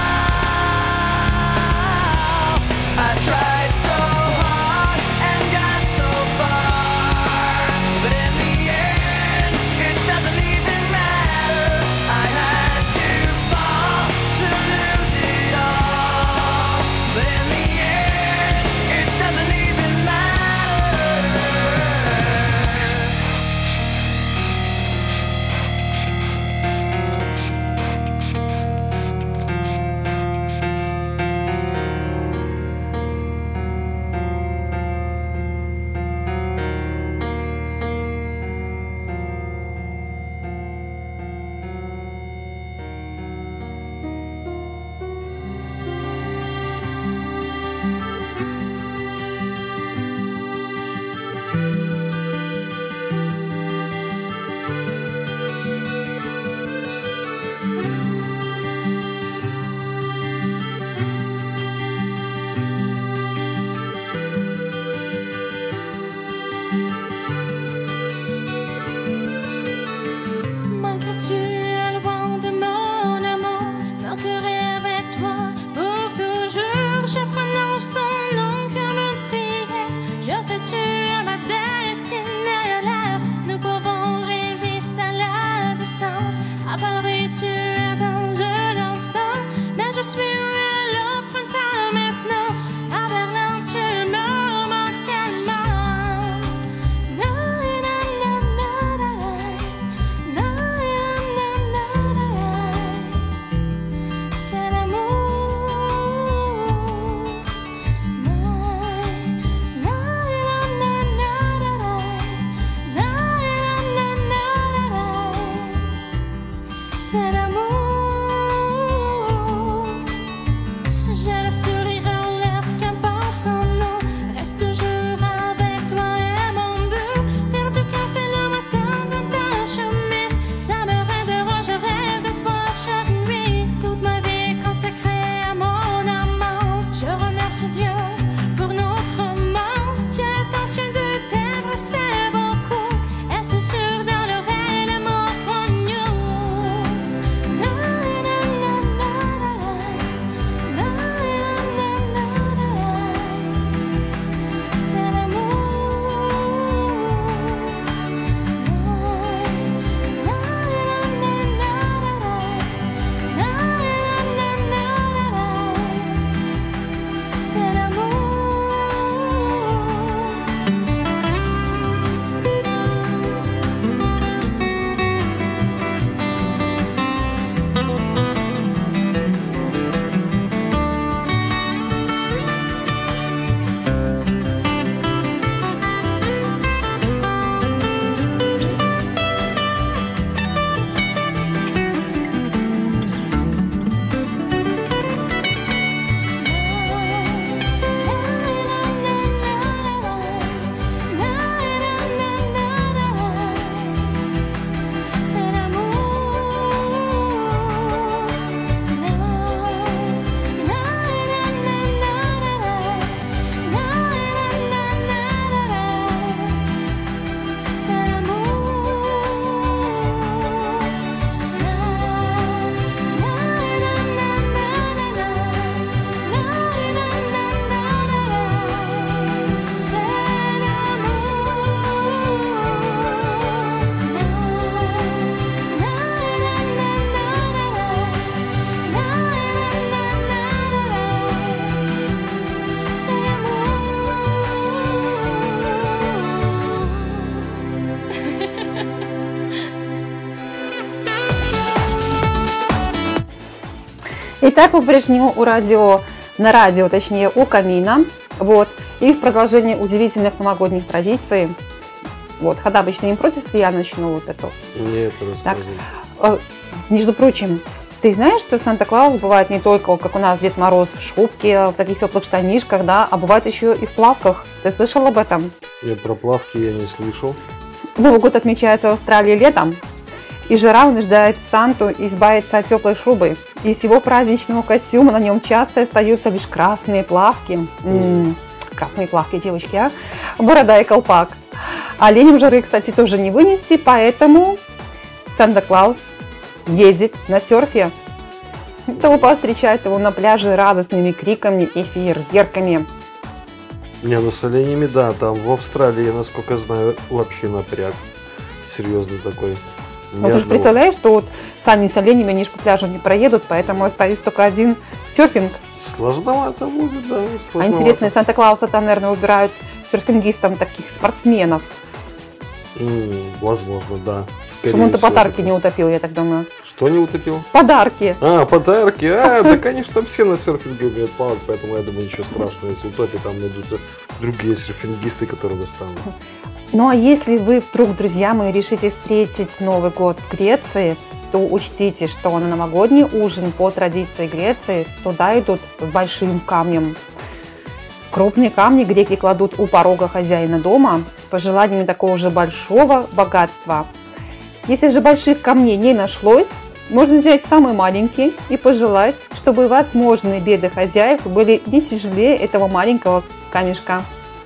Speaker 4: I tried so hard and got so far, but in the end, it doesn't even matter. I had to fall to lose it all, but in the end, it doesn't even matter.
Speaker 5: Moi que tu es loin de mon amour, mon cœur est avec toi pour toujours. Je prononce ton nom comme une prière. Je sais tu es ma destinée à l'air. Nous pouvons résister à la distance. Apparu tu es dans un instant, mais je suis le printemps maintenant. À Berlin tu me manques tellement. Na, na, na, na, na, na, na, na, na, na. C'est l'amour. Na, na, na, na, na, na, na, na, na, na. C'est l'amour. J'ai le sourire en l'air qu'un passant nous reste toujours avec toi et mon but. Faire du café le matin dans ta chemise, ça me rend heureux, je rêve de toi chaque nuit. Toute ma vie consacrée à mon amant. Je remercie Dieu pour notre romance. J'ai l'intention de t'embrasser beaucoup et susurre dans l'oreille les mots connus.
Speaker 1: Итак, по-прежнему у радио, на радио, точнее, у камина. Вот. И в продолжение удивительных новогодних традиций. Вот, Хадабыч, ты не против, если я начну вот эту?
Speaker 2: Нет,
Speaker 1: Так,
Speaker 2: рассказывай.
Speaker 1: э, между прочим, ты знаешь, что Санта-Клаус бывает не только, вот как у нас Дед Мороз, в шубке, в таких теплых штанишках, да, а бывает еще и в плавках. Ты слышал об этом?
Speaker 2: Я про плавки я не слышал.
Speaker 1: Новый год отмечается в Австралии летом, и жара вынуждает Санту избавиться от теплой шубы. Из его праздничного костюма на нем часто остаются лишь красные плавки. М-м, красные плавки, девочки, а? Борода и колпак. Оленям жары, кстати, тоже не вынести, поэтому Санта-Клаус ездит на серфе. Толпа встречает его на пляже радостными криками и фейерверками.
Speaker 2: Не, ну с оленями, да, там в Австралии, я насколько знаю, вообще напряг. Серьезный такой.
Speaker 1: Ну ты же представляешь, что вот сами с оленями они же по пляжу не проедут, поэтому остается только один серфинг.
Speaker 2: Сложновато будет, да.
Speaker 1: А
Speaker 2: Сложновато.
Speaker 1: интересно, из Санта-Клауса там, наверное, выбирают серфингистам таких спортсменов.
Speaker 2: М, возможно, да.
Speaker 1: Чтобы он-то
Speaker 2: всего
Speaker 1: подарки
Speaker 2: такое.
Speaker 1: не утопил, я так думаю.
Speaker 2: Что не утопил?
Speaker 1: Подарки!
Speaker 2: А, подарки, а, да, конечно, все на серфинге умеют плавать, поэтому я думаю, ничего страшного, если утопит, там найдутся другие серфингисты, которые достанут.
Speaker 1: Ну а если вы вдруг, друзья мои, решите встретить Новый год в Греции, то учтите, что на новогодний ужин по традиции Греции туда идут с большим камнем. Крупные камни греки кладут у порога хозяина дома с пожеланиями такого же большого богатства. Если же больших камней не нашлось, можно взять самый маленький и пожелать, чтобы возможные беды хозяев были не тяжелее этого маленького камешка.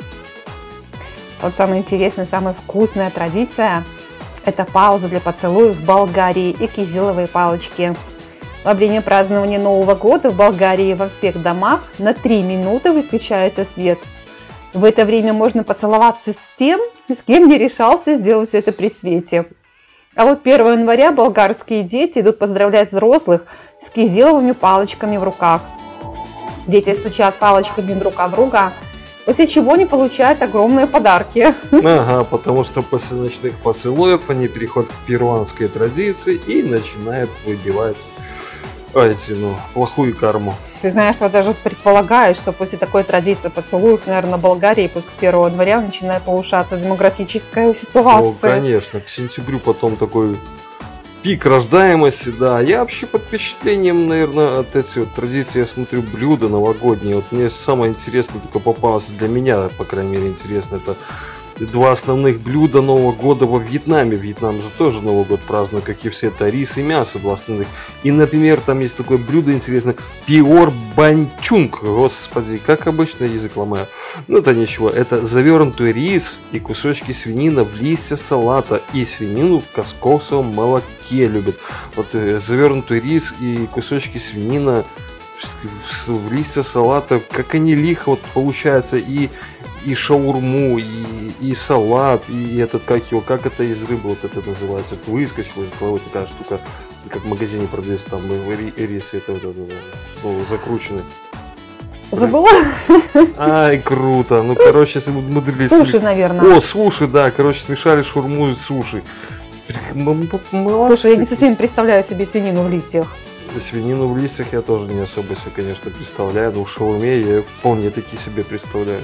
Speaker 1: Вот самая интересная, самая вкусная традиция – это пауза для поцелуев в Болгарии и кизиловые палочки. Во время празднования Нового года в Болгарии во всех домах на три минуты выключается свет. В это время можно поцеловаться с тем, с кем не решался сделать это при свете. А вот первого января болгарские дети идут поздравлять взрослых с кизиловыми палочками в руках. Дети стучат палочками друг от друга, после чего они получают огромные подарки.
Speaker 2: Ага, потому что после ночных поцелуев они переходят к перуанской традиции и начинают выбивать эти, ну, плохую карму.
Speaker 1: Ты знаешь, я даже предполагаю, что после такой традиции поцелуев, наверное, в Болгарии после первого января начинает повышаться демографическая ситуация.
Speaker 2: Ну, конечно, к сентябрю потом такой пик рождаемости, да. Я вообще под впечатлением, наверное, от этих вот традиций, я смотрю блюда новогодние. Вот мне самое интересное только попалось, для меня, по крайней мере, интересно, это два основных блюда Нового года во Вьетнаме. Вьетнам же тоже Новый год празднует, как и все, это рис и мясо, два основных. И, например, там есть такое блюдо интересное, пиор банчунг. Господи, как обычно язык ломаю. Ну это ничего, это завернутый рис и кусочки свинины в листья салата. И свинину в кокосовом молоке любят. Вот э, завернутый рис и кусочки свинина в, в листья салата, как они лихо вот получается, и и шаурму, и, и салат, и этот, как его, как это из рыбы вот это называется, это выскочила из головы такая штука, как в магазине продается, там рис, это вот это, ну, закрученный.
Speaker 1: Забыла?
Speaker 2: Ай, круто, ну, короче, если мы мудрились...
Speaker 1: Суши, наверное.
Speaker 2: О, суши, да, короче, смешали шаурму и суши.
Speaker 1: Слушай, я не совсем представляю себе свинину в листьях.
Speaker 2: Свинину в листьях я тоже не особо себе, конечно, представляю, но в шаурме я вполне таки себе представляю.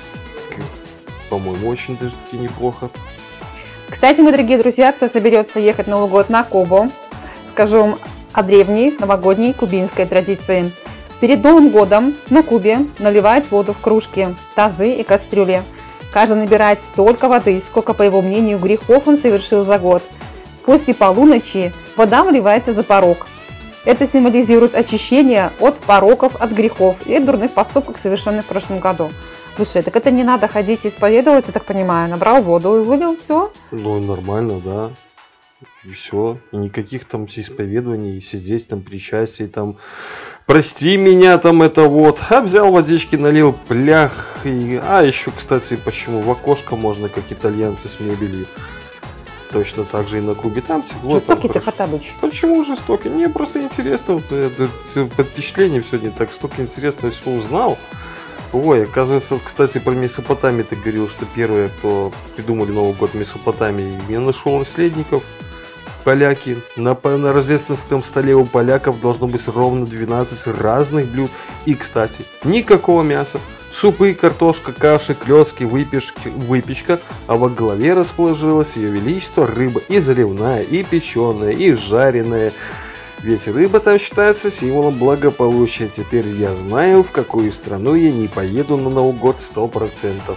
Speaker 2: По-моему, очень даже таки неплохо.
Speaker 1: Кстати, мои дорогие друзья, кто соберется ехать Новый год на Кубу, скажу вам о древней новогодней кубинской традиции. Перед Новым годом на Кубе наливают воду в кружки, тазы и кастрюли. Каждый набирает столько воды, сколько, по его мнению, грехов он совершил за год. После полуночи вода выливается за порог. Это символизирует очищение от пороков, от грехов и от дурных поступков, совершенных в прошлом году. Слушай, так это не надо ходить исповедоваться, так понимаю, набрал воду и вылил, все?
Speaker 2: Ну, нормально, да. И все. И никаких там исповедований, и сидеть там причастий, там, прости меня, там это вот. А взял водички, налил, плях. И... А еще, кстати, почему в окошко можно, как итальянцы с мебелью. Точно так же и на Кубе. Там тепло.
Speaker 1: Жестокий ты, Хаттабыч.
Speaker 2: Почему жестокий? Мне просто интересно, вот, это, под впечатлением сегодня так столько интересного всего узнал. Ой, оказывается, кстати, про Месопотамию ты говорил, что первые, кто придумали Новый год в Месопотамии, не нашел наследников. поляки. На, на рождественском столе у поляков должно быть ровно двенадцать разных блюд. И, кстати, никакого мяса. Супы, картошка, каши, клёцки, выпечки, выпечка, а во главе расположилось ее величество рыба и заливная, и печеная, и жареная. Ведь рыба там считается символом благополучия. Теперь я знаю, в какую страну я не поеду на Новый год сто процентов.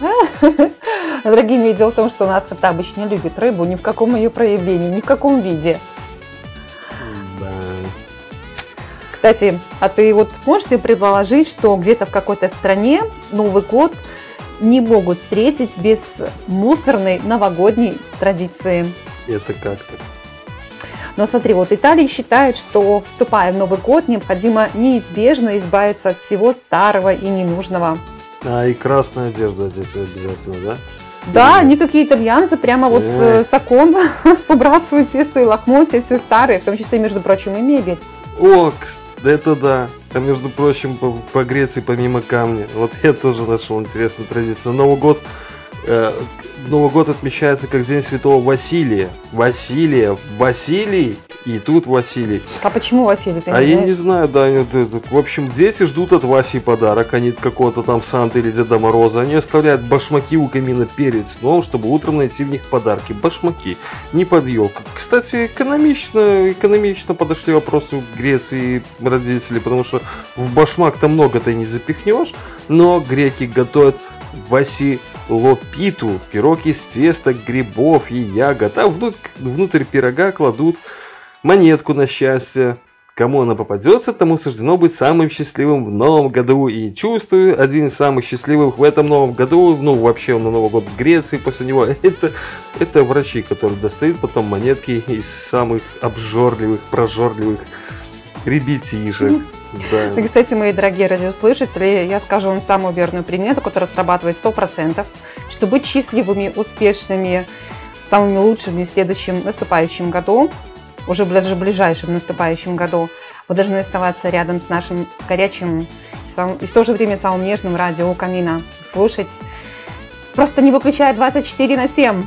Speaker 1: Дорогие мои, дело в том, что у нас Хоттабыч не любит рыбу ни в каком ее проявлении, ни в каком виде.
Speaker 2: Да.
Speaker 1: Кстати, а ты вот можешь себе предположить, что где-то в какой-то стране Новый год не могут встретить без мусорной новогодней традиции?
Speaker 2: Это как-то.
Speaker 1: Но смотри, вот Италия считает, что, вступая в Новый год, необходимо неизбежно избавиться от всего старого и ненужного.
Speaker 2: А, и красная одежда здесь обязательно, да?
Speaker 1: Да,
Speaker 2: Или...
Speaker 1: они какие итальянцы прямо вот
Speaker 2: Э.
Speaker 1: с саком побрасывают все свои лохмотья, все старые, в том числе, между прочим, и мебель.
Speaker 2: О, кс- это да. А между прочим, по, по Греции помимо камня. Вот я тоже нашел интересную традицию. Новый год, э, Новый год отмечается как День Святого Василия. Василия, Василий, и тут Василий.
Speaker 1: А почему, Василий, ты
Speaker 2: А
Speaker 1: не
Speaker 2: я
Speaker 1: знаешь?
Speaker 2: не знаю, да, это, это, в общем, дети ждут от Васи подарок, они от какого-то там Санты или Деда Мороза. Они оставляют башмаки у камина перед сном, чтобы утром найти в них подарки. Башмаки, не под елку. Кстати, экономично, экономично подошли вопросы Греции родители, потому что в башмак-то много ты не запихнешь, но греки готовят василопиту, пирог из теста, грибов и ягод, а внутрь, внутрь пирога кладут монетку на счастье. Кому она попадется, тому суждено быть самым счастливым в новом году. И чувствую, один из самых счастливых в этом новом году, ну вообще на Новый год в Греции после него, это, это врачи, которые достают потом монетки из самых обжорливых, прожорливых ребятишек. Да.
Speaker 1: И, кстати, мои дорогие радиослушатели, я скажу вам самую верную примету, которая срабатывает сто процентов, что быть счастливыми, успешными, самыми лучшими в следующем наступающем году, уже даже в ближайшем наступающем году, вы должны оставаться рядом с нашим горячим и в то же время самым нежным радио у камина, слушать, просто не выключая двадцать четыре на семь.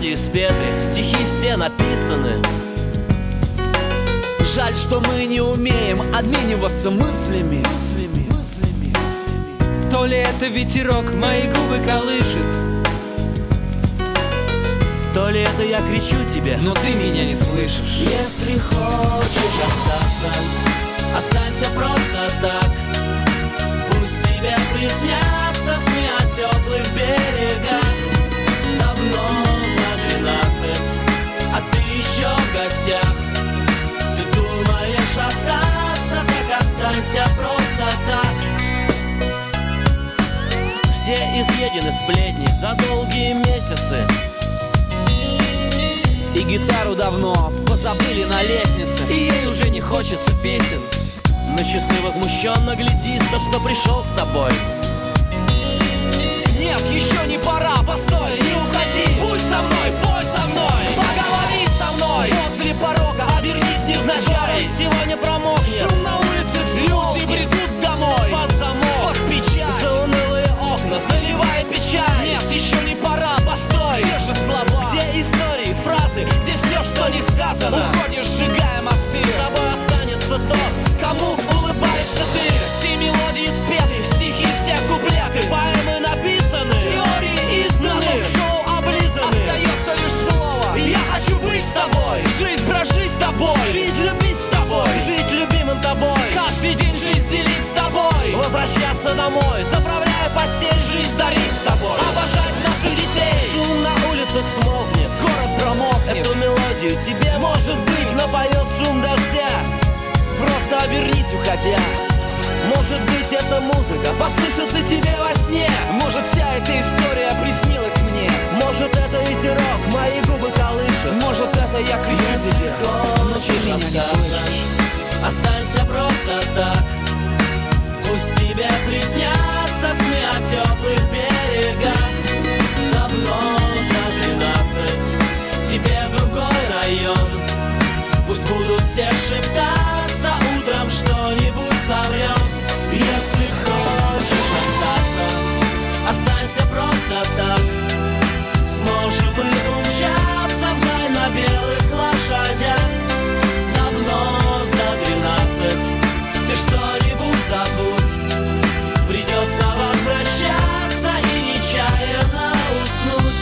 Speaker 6: мелодии спеты, стихи все написаны.
Speaker 7: Жаль, что мы не умеем обмениваться мыслями.
Speaker 8: То ли это ветерок мои губы колышет,
Speaker 6: то ли это я кричу тебе,
Speaker 8: но ты меня не слышишь.
Speaker 7: Если хочешь остаться, останься просто так. Пусть тебе приснятся сны о теплых берегах. Давно за двенадцать, а ты еще в гостях. Ты думаешь остаться, так останься просто так.
Speaker 6: все изъедены сплетни за долгие месяцы.
Speaker 7: И гитару давно позабыли на лестнице,
Speaker 6: и ей уже не хочется песен. На часы возмущенно глядит то, что пришел с тобой.
Speaker 7: Нет, еще не пора, постой, не уходи. Будь со мной, пой со мной, поговори со мной. Возле порога обернись невзначай.
Speaker 6: Сегодня промокнет,
Speaker 7: шум на улице люди бредут домой.
Speaker 6: Под замок,
Speaker 7: под печать,
Speaker 6: за унылые окна заливает печаль.
Speaker 7: Нет, еще не пора, постой,
Speaker 6: где же слова,
Speaker 7: где истории, фразы, где все, что не сказано. Уходишь, сжигая мосты,
Speaker 6: с тобой останется тот,
Speaker 7: кому улыбаешься ты. Все мелодии спеты, стихи все куплеты, поэмы написаны,
Speaker 6: теории изданы,
Speaker 7: шоу облизаны. Остается лишь слово: я хочу быть с тобой. Жизнь прожить с тобой,
Speaker 6: жизнь любить с тобой, жить любимым тобой,
Speaker 7: каждый день жизнь делить с тобой,
Speaker 6: возвращаться домой, заправляя постель, жизнь дарить с тобой,
Speaker 7: обожать наших детей.
Speaker 6: Шум на улицах смолкнет,
Speaker 7: город промокнет.
Speaker 6: Эту мелодию тебе, может быть, напоет шум дождя.
Speaker 7: Просто обернись, уходя.
Speaker 6: Может быть, эта музыка послышится тебе во сне.
Speaker 7: Может, вся эта история приснилась мне.
Speaker 6: Может, это ветерок мои губы колышет.
Speaker 7: Может, это я кричу
Speaker 6: Если
Speaker 7: тебе,
Speaker 6: хочешь остаться, останься просто так. Пусть тебе приснятся сны о теплых берегах. Давно за двенадцать, тебе в другой район. Пусть будут все шептаться, утром что-нибудь соврем. Если хочешь остаться, останься просто так. Сможем мы умчаться вдаль на белых лошадях. Давно за двенадцать, ты что-нибудь забудь. Придется возвращаться и нечаянно уснуть.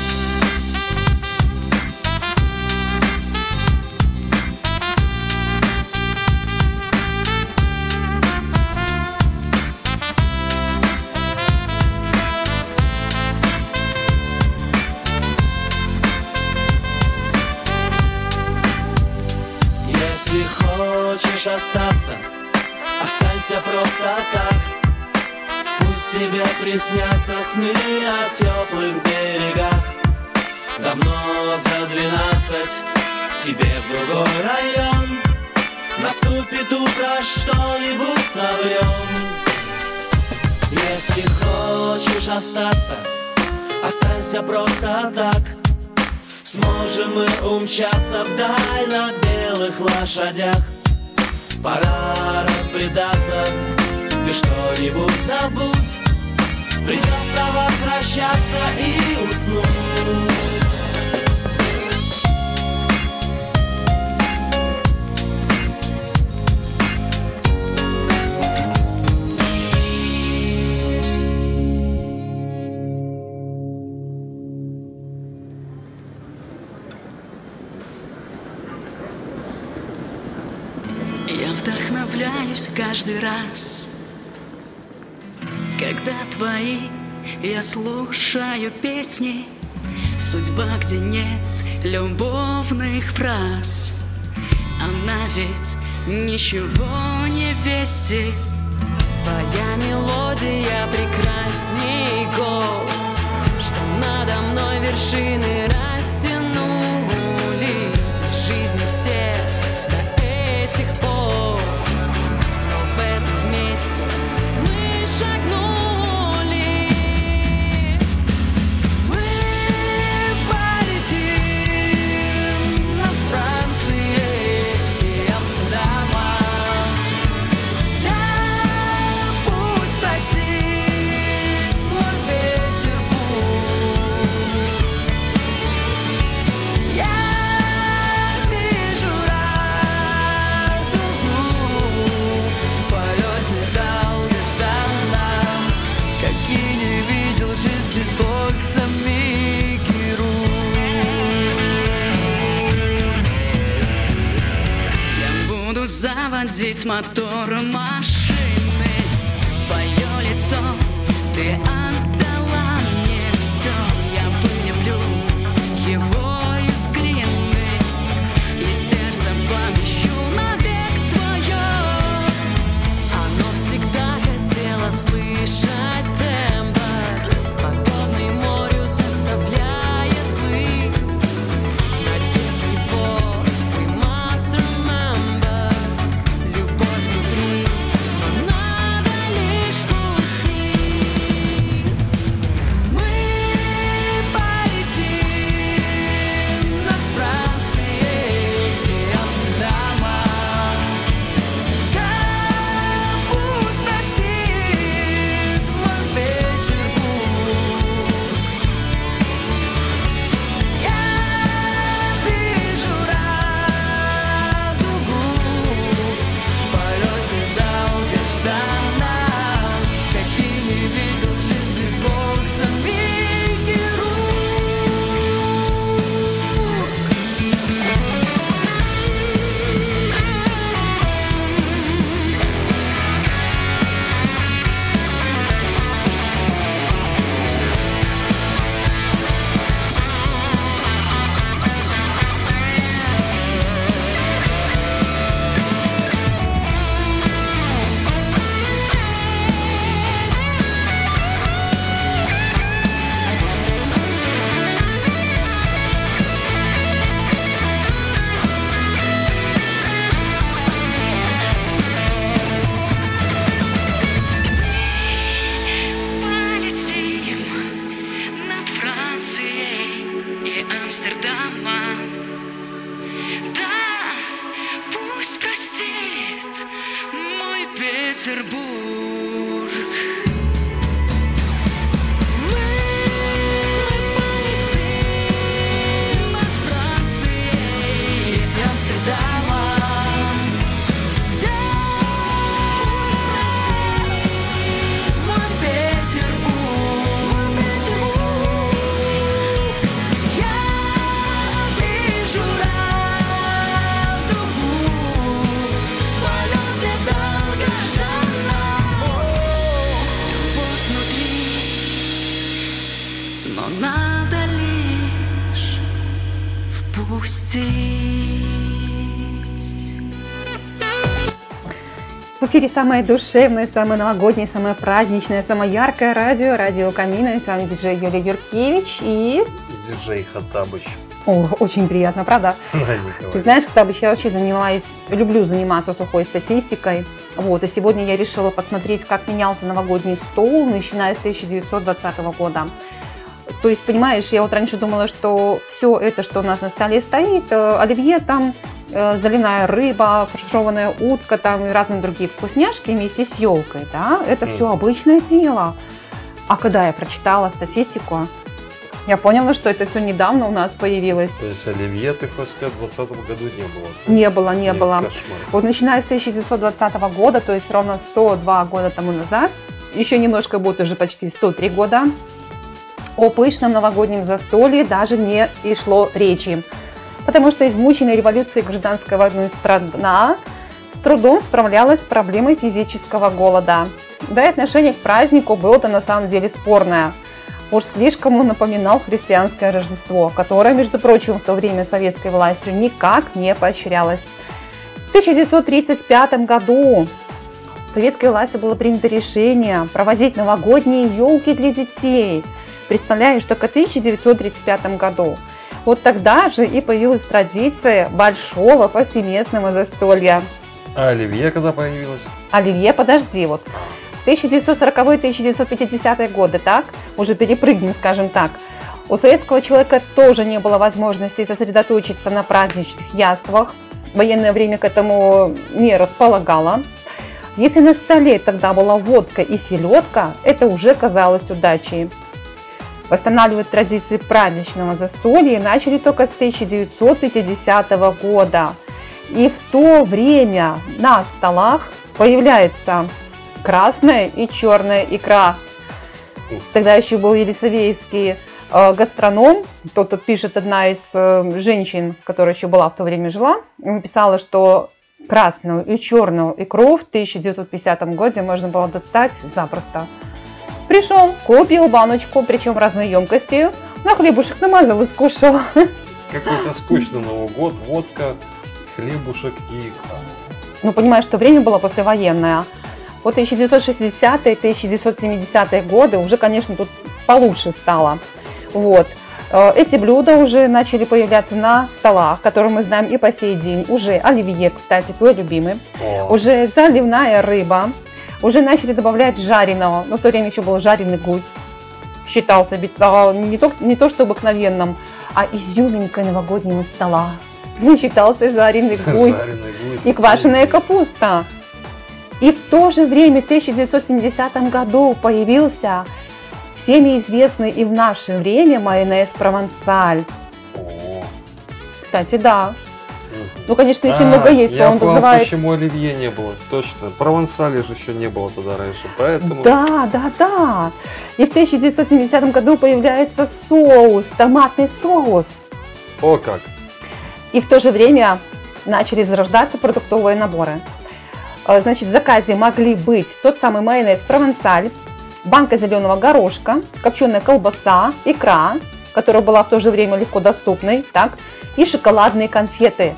Speaker 6: Если хочешь остаться, останься просто так. Пусть тебе приснятся сны о теплых берегах. Давно за двенадцать, тебе в другой район. Наступит утро, что-нибудь соврем. Если хочешь остаться, останься просто так. Сможем мы умчаться вдаль на белых лошадях. Пора разбредаться, ты что-нибудь забудь. Придется возвращаться и уснуть.
Speaker 9: Я вдохновляюсь каждый раз, когда твои я слушаю песни. Судьба, где нет любовных фраз, она ведь ничего не весит.
Speaker 10: Твоя мелодия прекрасней гор, что надо мной вершины растянули. Жизни все до этих пор, но в этом вместе мы шагнули. Мы полетим над Францией и Амстердамом. Да, пусть простит мой ветер бурь.
Speaker 9: гудит мотор машины. Твое лицо ты отдала мне все. Я вылеплю его из глины и сердце помещу навек свое. Оно всегда хотело слышать тембр, подобный морю заставляет плыть. Надев его, we must remember, любовь внутри, но надо лишь пустить. Мы полетим над Францией и Амстердамом. Да пусть простит мой Петербург. Я вижу радугу в полете долгожданном, каким не видел жизнь без Бог самих героев. Полетим над Францией и Амстердамом. Да, пусть простит мой Петербург. Мы полетим над Францией и Амстердамом. Да, пусть простит мой Петербург. Я вижу радугу в полете долгожданном. Любовь внутри, но надо лишь впустить.
Speaker 1: В эфире самое душевное, самое новогоднее, самое праздничное, самое яркое радио, радио Камина. С вами диджей Юлия Юркевич и...
Speaker 2: Диджей Хаттабыч.
Speaker 1: О, очень приятно, правда?
Speaker 2: Да,
Speaker 1: Ты
Speaker 2: Николай.
Speaker 1: знаешь, Хаттабыч, я вообще занимаюсь, люблю заниматься сухой статистикой. Вот, и сегодня я решила посмотреть, как менялся новогодний стол, начиная с тысяча девятьсот двадцатого года. То есть, понимаешь, я вот раньше думала, что все это, что у нас на столе стоит, э, оливье там, э, заливная рыба, фаршированная утка там и разные другие вкусняшки вместе с елкой, да, это
Speaker 2: Мгм.
Speaker 1: все обычное дело. А когда я прочитала статистику, я поняла, что это все недавно у нас появилось.
Speaker 2: То есть оливье, ты хочешь сказать, в двадцатом году не было?
Speaker 1: Не было, не
Speaker 2: Нет,
Speaker 1: было.
Speaker 2: кошмар.
Speaker 1: Вот начиная с тысяча девятьсот двадцатого года, то есть ровно сто два года тому назад, еще немножко будет уже почти сто три года, о пышном новогоднем застолье даже не и шло речи. Потому что измученная революцией гражданской войной страна с трудом справлялась с проблемой физического голода. Да и отношение к празднику было-то на самом деле спорное. Уж слишком он напоминал христианское Рождество, которое, между прочим, в то время советской властью никак не поощрялось. В тысяча девятьсот тридцать пятом году в советской власти было принято решение проводить новогодние елки для детей. Представляешь, только в тысяча девятьсот тридцать пятом году. Вот тогда же и появилась традиция большого повсеместного застолья.
Speaker 2: А оливье когда появилось?
Speaker 1: Оливье, подожди, вот. тысяча девятьсот сороковые — тысяча девятьсот пятидесятые годы, так? Уже перепрыгнем, скажем так. У советского человека тоже не было возможности сосредоточиться на праздничных яствах. Военное время к этому не располагало. Если на столе тогда была водка и селедка, это уже казалось удачей. Восстанавливать традиции праздничного застолья начали только с тысяча девятьсот пятидесятого года. И в то время на столах появляется красная и черная икра. Тогда еще был елисаветский э, гастроном. Тут, тут пишет одна из э, женщин, которая еще была в то время жила, написала, что красную и черную икру в тысяча девятьсот пятидесятом году можно было достать запросто. Пришел, купил баночку, причем разной емкости, на хлебушек намазал и скушал.
Speaker 2: Какой-то скучный Новый год, водка, хлебушек и икра.
Speaker 1: Ну, понимаешь, что время было послевоенное. Вот тысяча девятьсот шестидесятые — тысяча девятьсот семидесятые годы уже, конечно, тут получше стало. Вот. Эти блюда уже начали появляться на столах, которые мы знаем и по сей день. Уже оливье, кстати, твой любимый. О. Уже заливная рыба. Уже начали добавлять жареного. Но в то время еще был жареный гусь. Считался не то, не то что обыкновенным, а изюминкой новогоднего стола. Считался жареный гусь и квашеная капуста. И в то же время в тысяча девятьсот семидесятом году появился всеми известный и в наше время майонез провансаль.
Speaker 2: О.
Speaker 1: Кстати, да.
Speaker 2: Угу.
Speaker 1: Ну, конечно, если
Speaker 2: а,
Speaker 1: много есть, то он
Speaker 2: понял,
Speaker 1: вызывает...
Speaker 2: почему оливье не было. Точно. Провансали же еще не было туда раньше, поэтому...
Speaker 1: Да, да, да. И в тысяча девятьсот семидесятом году появляется соус, томатный соус.
Speaker 2: О, как!
Speaker 1: И в то же время начали зарождаться продуктовые наборы. Значит, в заказе могли быть тот самый майонез провансаль, банка зеленого горошка, копченая колбаса, икра, которая была в то же время легко доступной, так, и шоколадные конфеты.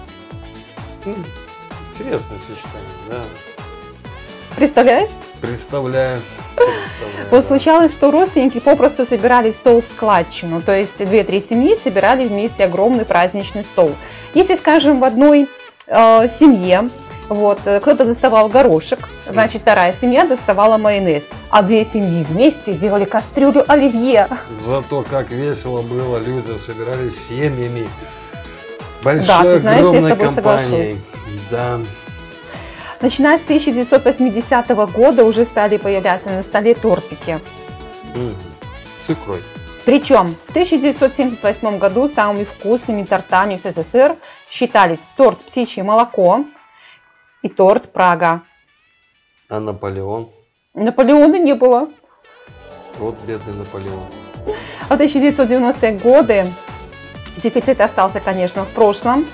Speaker 2: Интересное сочетание, да.
Speaker 1: Представляешь?
Speaker 2: Представляю. Представляю.
Speaker 1: Вот случалось, что родственники попросту собирали стол в складчину, то есть две-три семьи собирали вместе огромный праздничный стол. Если, скажем, в одной э, семье вот, кто-то доставал горошек, значит, вторая семья доставала майонез, а две семьи вместе делали кастрюлю оливье.
Speaker 2: Зато как весело было, люди собирались семьями, большой,
Speaker 1: да, ты знаешь,
Speaker 2: огромной
Speaker 1: я с тобой
Speaker 2: компанией. Да.
Speaker 1: Начиная с тысяча девятьсот восьмидесятого года уже стали появляться на столе тортики.
Speaker 2: Угу. С икрой.
Speaker 1: Причем в тысяча девятьсот семьдесят восьмом году самыми вкусными тортами в СССР считались торт «Птичье молоко» и торт «Прага».
Speaker 2: А Наполеон?
Speaker 1: Наполеона не было.
Speaker 2: Вот бедный Наполеон.
Speaker 1: А в тысяча девятьсот девяностые годы дефицит остался, конечно, в прошлом.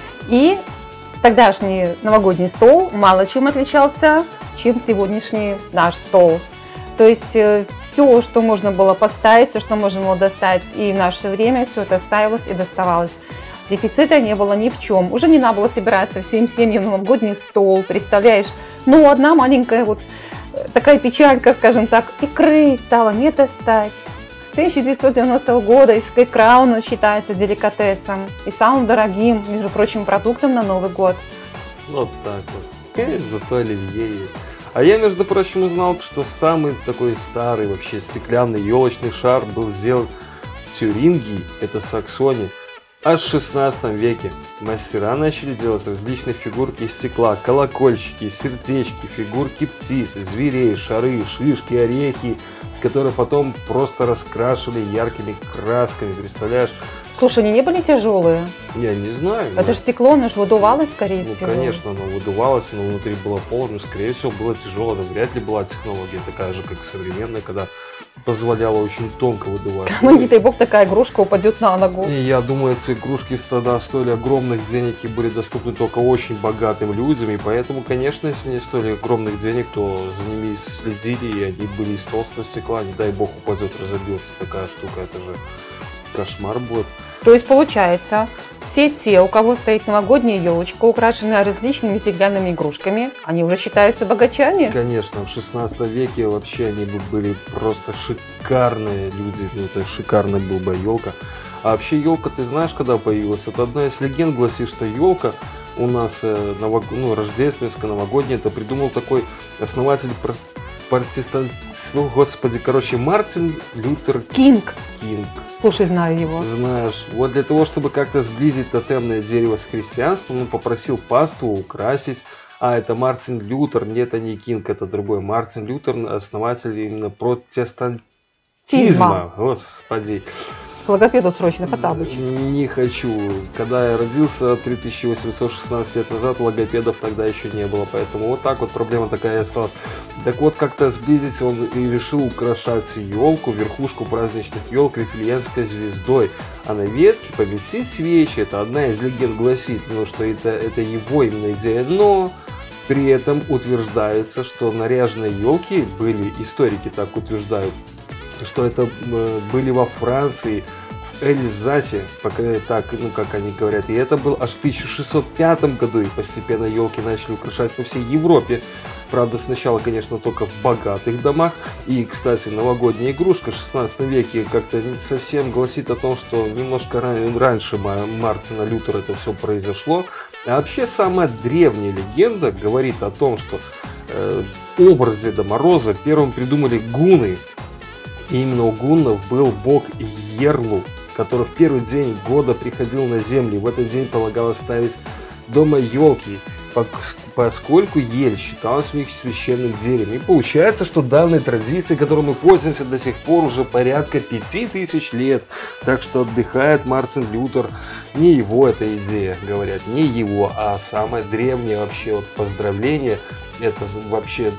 Speaker 1: И тогдашний новогодний стол мало чем отличался, чем сегодняшний наш стол. То есть все, что можно было поставить, все, что можно было достать и в наше время, все это ставилось и доставалось. Дефицита не было ни в чем. Уже не надо было собираться всем семьям на новогодний стол, представляешь? Ну, одна маленькая вот такая печалька, скажем так, икры стало не достать. С тысяча девятьсот девяностого года икра у нас считается деликатесом и самым дорогим, между прочим, продуктом на Новый год.
Speaker 2: Вот так вот. Конечно, зато оливье есть. А я, между прочим, узнал, что самый такой старый вообще стеклянный елочный шар был сделан в Тюрингии, это Саксония, аж в шестнадцатом веке. Мастера начали делать различные фигурки из стекла, колокольчики, сердечки, фигурки птиц, зверей, шары, шишки, орехи, которые потом просто раскрашивали яркими красками, представляешь?
Speaker 1: Слушай, они не были тяжелые?
Speaker 2: Я не знаю.
Speaker 1: Это
Speaker 2: но...
Speaker 1: же стекло, оно же выдувалось, скорее
Speaker 2: ну,
Speaker 1: всего.
Speaker 2: Ну, конечно, оно выдувалось, но внутри было полно, скорее всего, было тяжело, но вряд ли была технология такая же, как современная, когда позволяла очень тонко выдувать.
Speaker 1: Ну, не дай бог, такая игрушка упадет на ногу.
Speaker 2: И я думаю, эти игрушки тогда стоили огромных денег и были доступны только очень богатым людям, и поэтому, конечно, если они стоили огромных денег, то за ними следили, и они были из толстого стекла, не дай бог упадет, разобьется такая штука, это же кошмар будет.
Speaker 1: То есть получается, все те, у кого стоит новогодняя елочка, украшенная различными стеклянными игрушками, они уже считаются богачами?
Speaker 2: Конечно, в шестнадцатом веке вообще они были просто шикарные люди, ну, это шикарная была бы елка. А вообще елка, ты знаешь, когда появилась? Это одна из легенд гласит, что елка у нас э, новог... ну, рождественская, новогодняя, это придумал такой основатель протестантизма, господи, короче, Мартин Лютер
Speaker 1: Кинг.
Speaker 2: Кинг.
Speaker 1: Слушай, знаю его.
Speaker 2: Знаешь, вот для того, чтобы как-то сблизить тотемное дерево с христианством, он попросил паству украсить. А, это Мартин Лютер, нет, это не Кинг, это другой. Мартин Лютер, основатель именно протестантизма. Господи.
Speaker 1: к логопеду срочно, Хоттабыч.
Speaker 2: Не хочу. Когда я родился три тысячи восемьсот шестнадцать лет назад, логопедов тогда еще не было. Поэтому вот так вот проблема такая и осталась. Так вот, как-то сблизиться он и решил украшать елку, верхушку праздничных елок Вифлеемской звездой. А на ветке повесить свечи. Это одна из легенд гласит, ну, что это, это его именно идея. Но при этом утверждается, что наряженные елки были, историки так утверждают, что это были во Франции, в Эльзасе, пока так, ну как они говорят, и это был аж в тысяча шестьсот пятом году, и постепенно елки начали украшать по всей Европе. Правда, сначала, конечно, только в богатых домах. И, кстати, новогодняя игрушка в шестнадцатом веке как-то не совсем гласит о том, что немножко раньше Мартина Лютера это все произошло. А вообще, самая древняя легенда говорит о том, что э, образ Деда Мороза первым придумали гунны. И именно у гуннов был бог Йерлу, который в первый день года приходил на землю. В этот день полагалось ставить дома елки, поскольку ель считалась у них священным деревом. И получается, что данной традиции, которой мы пользуемся до сих пор уже порядка пяти тысяч лет. Так что отдыхает Мартин Лютер. Не его эта идея, говорят, не его, а самое древнее вообще вот поздравление. Это вообще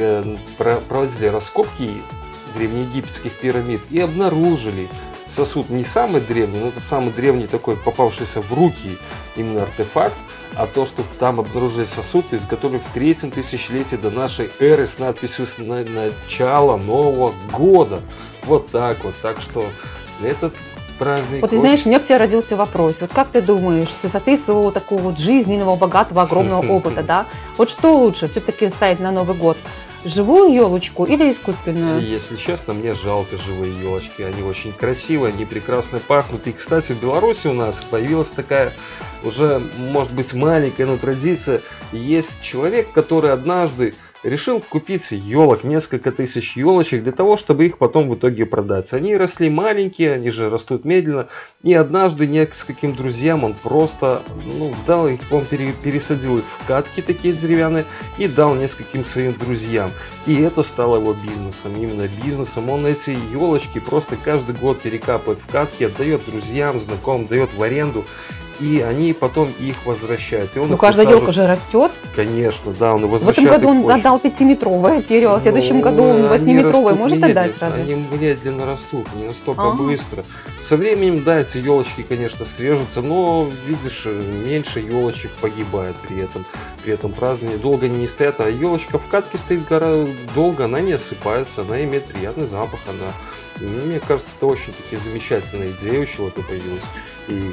Speaker 2: проводили раскопки древнеегипетских пирамид и обнаружили сосуд не самый древний, но это самый древний такой попавшийся в руки именно артефакт, а то, что там обнаружили сосуд, изготовлен в третьем тысячелетии до нашей эры с надписью «Начало Нового года». Вот так вот. Так что этот праздник...
Speaker 1: Вот ты знаешь, у меня к тебе родился вопрос. Вот как ты думаешь, с высоты своего такого вот жизненного, богатого, огромного опыта, да? Вот что лучше все-таки ставить на Новый год? Живую елочку или искусственную?
Speaker 2: Если честно, мне жалко живые елочки. Они очень красивые, они прекрасно пахнут. И, кстати, в Беларуси у нас появилась такая уже, может быть, маленькая, но традиция. Есть человек, который однажды решил купить елок, несколько тысяч елочек, для того, чтобы их потом в итоге продать. Они росли маленькие, они же растут медленно. И однажды нескольким друзьям он просто, ну, дал их, он пересадил их в катки такие деревянные и дал нескольким своим друзьям. И это стало его бизнесом, именно бизнесом. Он эти елочки просто каждый год перекапывает в катки, отдает друзьям, знакомым, дает в аренду. И они потом их возвращают. И он
Speaker 1: ну,
Speaker 2: их
Speaker 1: каждая
Speaker 2: высаживает...
Speaker 1: елка же растет.
Speaker 2: Конечно, да, он возвращает.
Speaker 1: В этом году он
Speaker 2: позже.
Speaker 1: отдал пятиметровое дерево, в следующем
Speaker 2: ну,
Speaker 1: году он восьмиметровое может
Speaker 2: медленно,
Speaker 1: отдать сразу?
Speaker 2: Они медленно растут, не настолько
Speaker 1: ага.
Speaker 2: быстро. Со временем, да, эти елочки, конечно, срежутся, но, видишь, меньше елочек погибает при этом. При этом празднование долго не стоят, а елочка в катке стоит гораздо долго, она не осыпается, она имеет приятный запах, она... Мне кажется, это очень-таки замечательная идея у человека появилась. И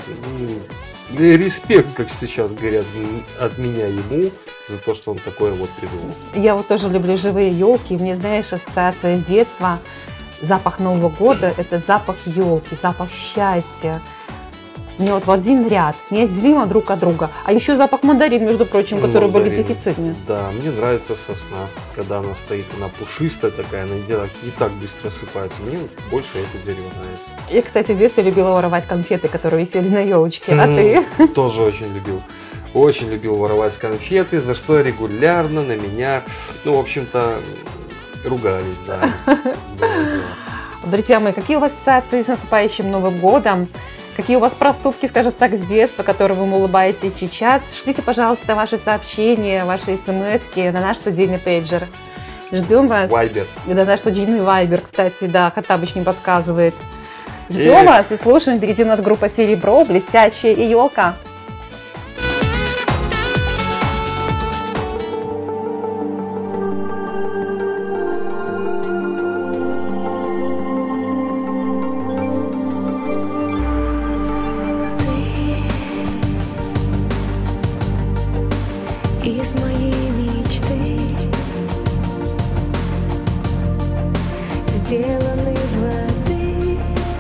Speaker 2: ну, респект, как сейчас говорят, от меня ему за то, что он такое вот придумал.
Speaker 1: Я вот тоже люблю живые елки. Мне, знаешь, ассоциация с детства. Запах Нового года – это запах елки, запах счастья. Мне вот в один ряд, неотделимо друг от друга. А еще запах мандарин, между прочим, которые
Speaker 2: мандарин,
Speaker 1: были дефицитными.
Speaker 2: Да, мне нравится сосна, когда она стоит, она пушистая такая, она не так быстро осыпается. Мне больше это дерево нравится.
Speaker 1: Я, кстати, в детстве любила воровать конфеты, которые висели на елочке. А ты?
Speaker 2: Тоже очень любил. Очень любил воровать конфеты, за что регулярно на меня, ну, в общем-то, ругались, да.
Speaker 1: Друзья мои, какие у вас ассоциации с наступающим Новым годом? Какие у вас проступки, скажем так, с детства, которые вы улыбаетесь сейчас? Шлите, пожалуйста, ваши сообщения, ваши смски на наш студийный пейджер. Ждем вас.
Speaker 2: Вайбер.
Speaker 1: Да, наш студийный вайбер, кстати, да, Хоттабыч не подсказывает. Ждем
Speaker 2: Эх.
Speaker 1: вас и слушаем. Впереди у нас группа «Серебро», «Блестящая» и «Елка».
Speaker 9: Из моей мечты сделан из воды,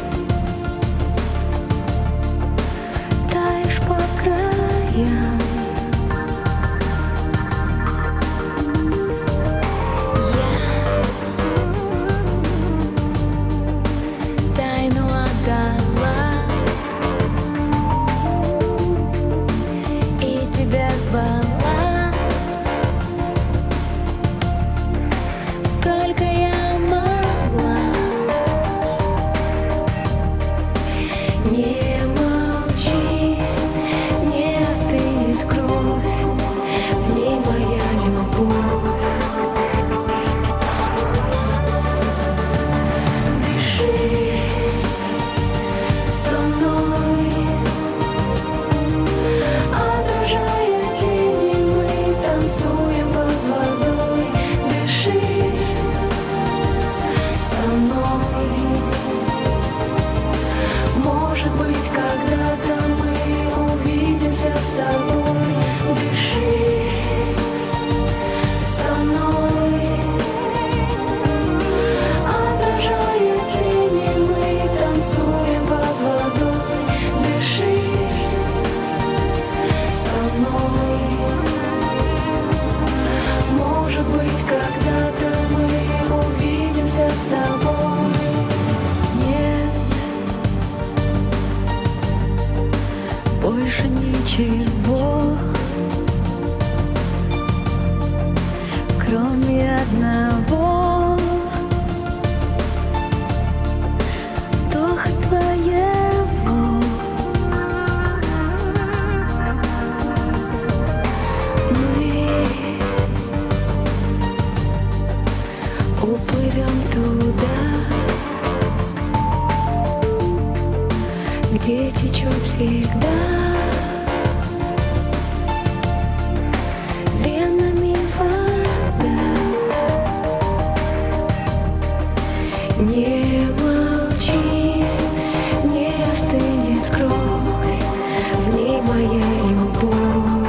Speaker 9: таешь по краям. Я тайну отдала и тебя звала. Сколько я могла, с тобой. Дыши со мной, отражая тени, мы танцуем под водой. Дыши со мной. Может быть, когда-то мы увидимся с тобой. Нет больше ничего, кроме одного вдоха твоего. Мы уплывем туда, где течет всегда венами вода. Не молчи, не остынет кровь, в ней моя любовь.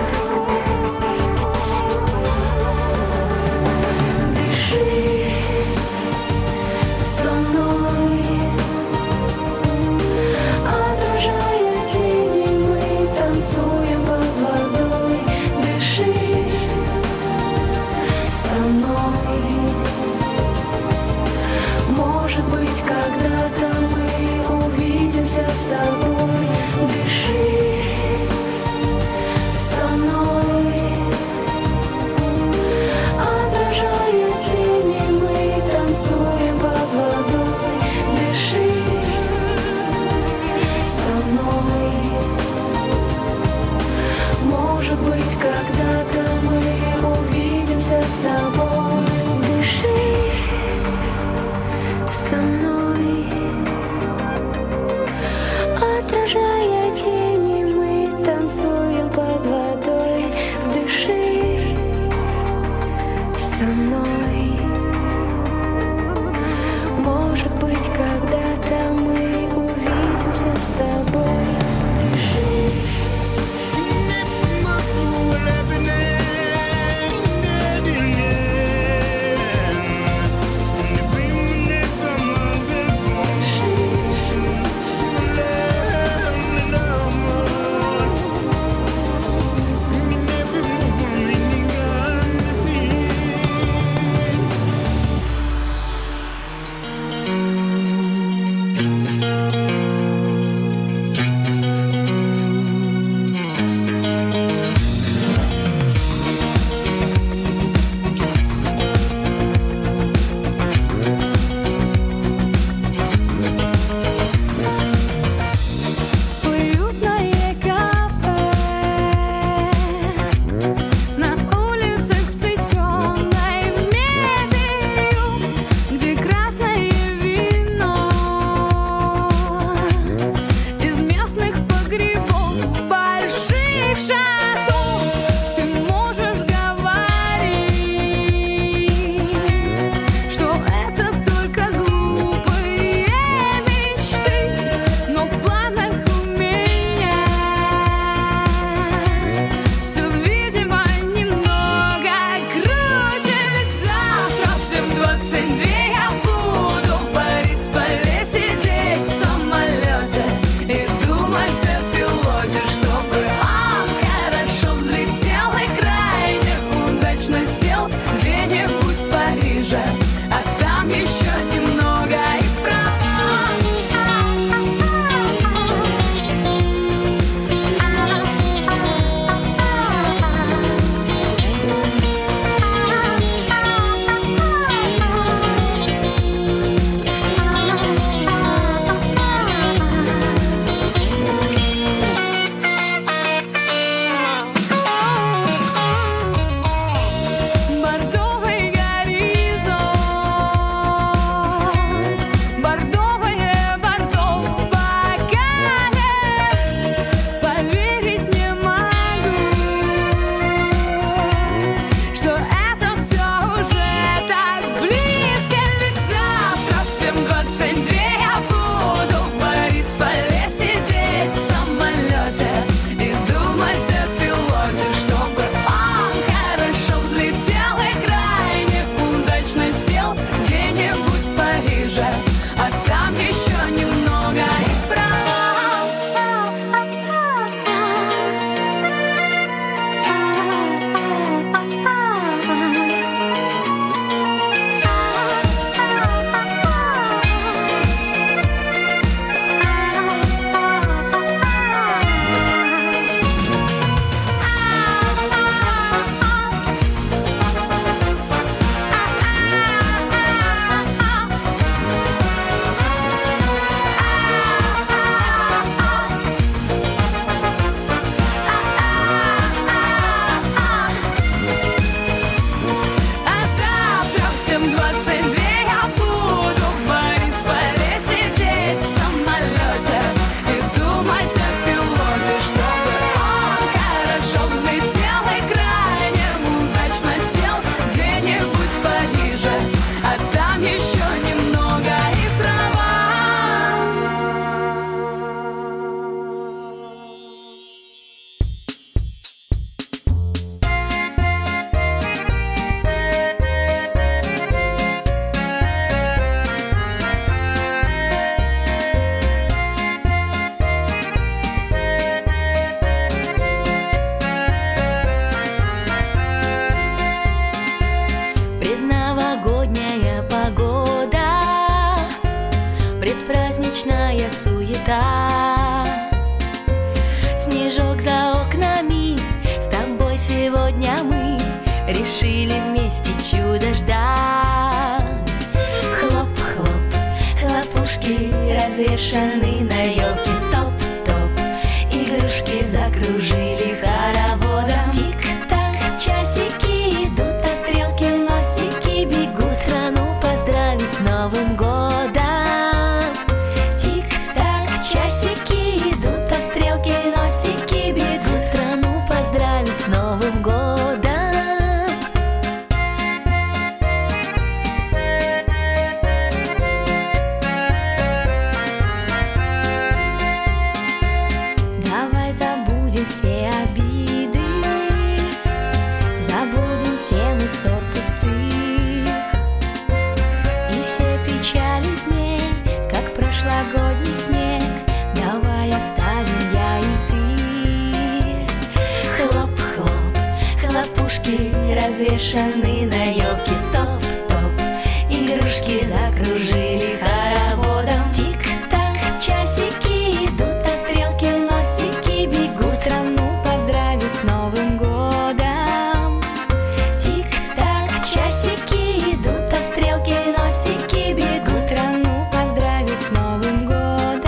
Speaker 9: Дыши со мной, отражая тени, мы танцуем под водой. Дыши со мной. Может быть, когда-то мы увидимся с тобой. Дыши со мной, отражая тени, мы танцуем под водой. Дыши со мной. Может быть, когда-то мы увидимся с тобой. Дыши со мной, отражая тени, мы танцуем под водой. Дыши со мной. Может быть, когда-то мы увидимся с тобой. Дыши. развешаны на елке топ-топ. Игрушки закружили хороводом. Тик-так, часики идут, а стрелки носики бегут страну поздравить с Новым годом. Тик-так, часики идут, а стрелки носики бегут страну поздравить с Новым годом. Давай забудем все обиды, забудем темы ссор пустых и все печали дней, как прошлогодний снег. Давай оставим я и ты. Хлоп-хлоп, хлопушки развешаны на елке топ-топ. Игрушки закружили хороводом. Тик-так, часики идут, а стрелки носики бегут страну поздравить с Новым годом. Тик-так, часики идут, а стрелки носики бегут страну поздравить с Новым годом.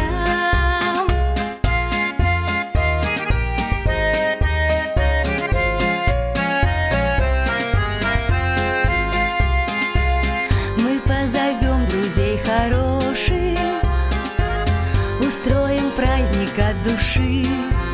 Speaker 9: Мы позовем друзей хороших, устроим праздник от души.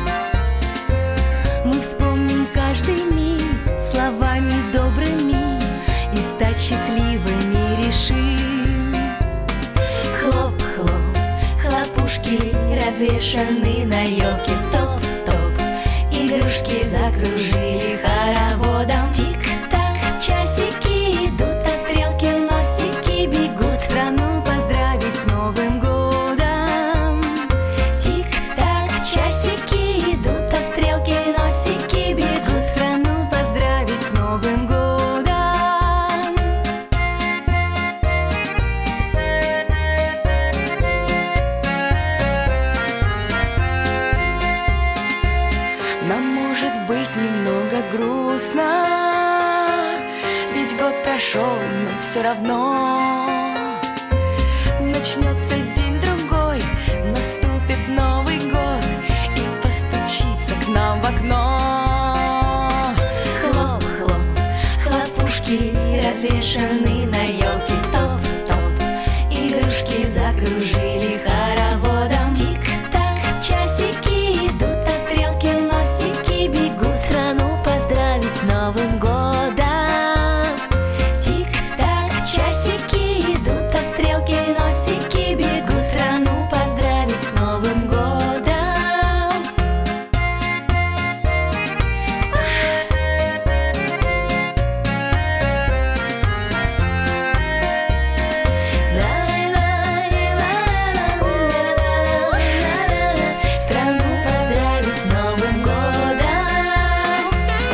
Speaker 9: Мы вспомним каждый миг словами добрыми и стать счастливыми решим. Хлоп-хлоп, хлопушки развешаны на елке топ-топ. Игрушки закружили хороводом. Тик-так, часики идут, а стрелки носики бегут страну поздравить с Новым годом. Тик-так, часики идут, а стрелки носики бегут страну поздравить с Новым годом. Нам может быть немного грустно, ведь год прошел, но все равно начнется день-другой, наступит Новый год и постучится к нам в окно. Хлоп-хлоп, хлопушки развешаны на елке топ-топ. Игрушки закружили хороводом. Тик-так, часики идут, а стрелки носики бегут страну поздравить с Новым годом. Тик-так, часики идут, а стрелки носики бегут страну поздравить с Новым годом. Страну поздравить с Новым годом.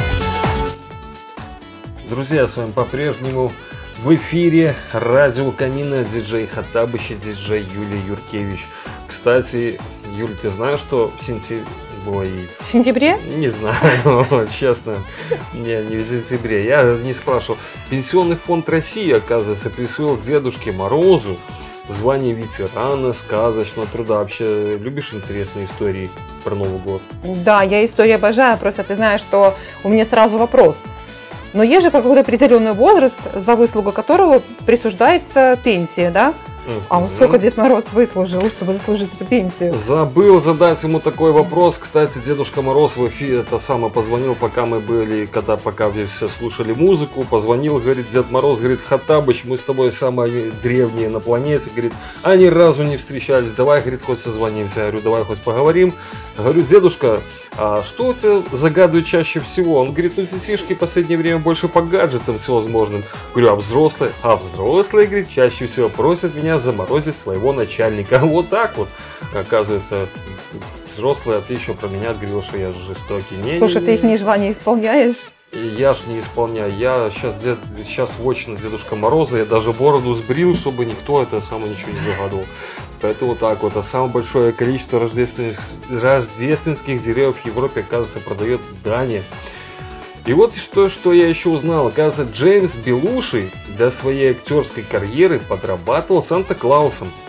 Speaker 2: Друзья, с вами по-прежнему в эфире радио Камина, диджей Хаттабыч и диджей Юлия Юркевич. Кстати, Юль, ты знаешь, что в сентябре... Ой,
Speaker 1: В сентябре?
Speaker 2: не знаю, честно, не, не в сентябре, я не спрашивал. Пенсионный фонд России, оказывается, присвоил Дедушке Морозу звание ветерана сказочного труда. Вообще, любишь интересные истории про Новый год?
Speaker 1: Да, я историю обожаю, просто ты знаешь, что у меня сразу вопрос. Но есть же какой-то определенный возраст, за выслугу которого присуждается пенсия, да? А вот сколько Дед Мороз выслужил, чтобы заслужить эту пенсию?
Speaker 2: Забыл задать ему такой вопрос. Кстати, Дедушка Мороз в эфире это самое позвонил, пока мы были, когда пока вы все слушали музыку, позвонил, говорит, Дед Мороз, говорит, Хаттабыч, мы с тобой самые древние на планете, говорит, а ни разу не встречались, давай, говорит, хоть созвонимся. Я говорю, давай хоть поговорим. Говорю, дедушка, а что у тебя загадывает чаще всего? Он говорит, ну детишки в последнее время больше по гаджетам всевозможным. Говорю, а взрослые? А взрослые, говорит, чаще всего просят меня заморозить своего начальника. Вот так вот. Оказывается, взрослые, а ты еще про меня говорил, что я жестокий. Не,
Speaker 1: Слушай,
Speaker 2: не,
Speaker 1: ты
Speaker 2: не.
Speaker 1: их не желание исполняешь?
Speaker 2: Я ж не исполняю. Я сейчас, дед, сейчас вотчина Дедушка Мороза. Я даже бороду сбрил, чтобы никто это самое ничего не загадывал. Поэтому вот так вот. А самое большое количество рождественских, рождественских деревьев в Европе, оказывается, продает Дания. И вот что, что я еще узнал. Оказывается, Джеймс Белуши для своей актерской карьеры подрабатывал Санта-Клаусом.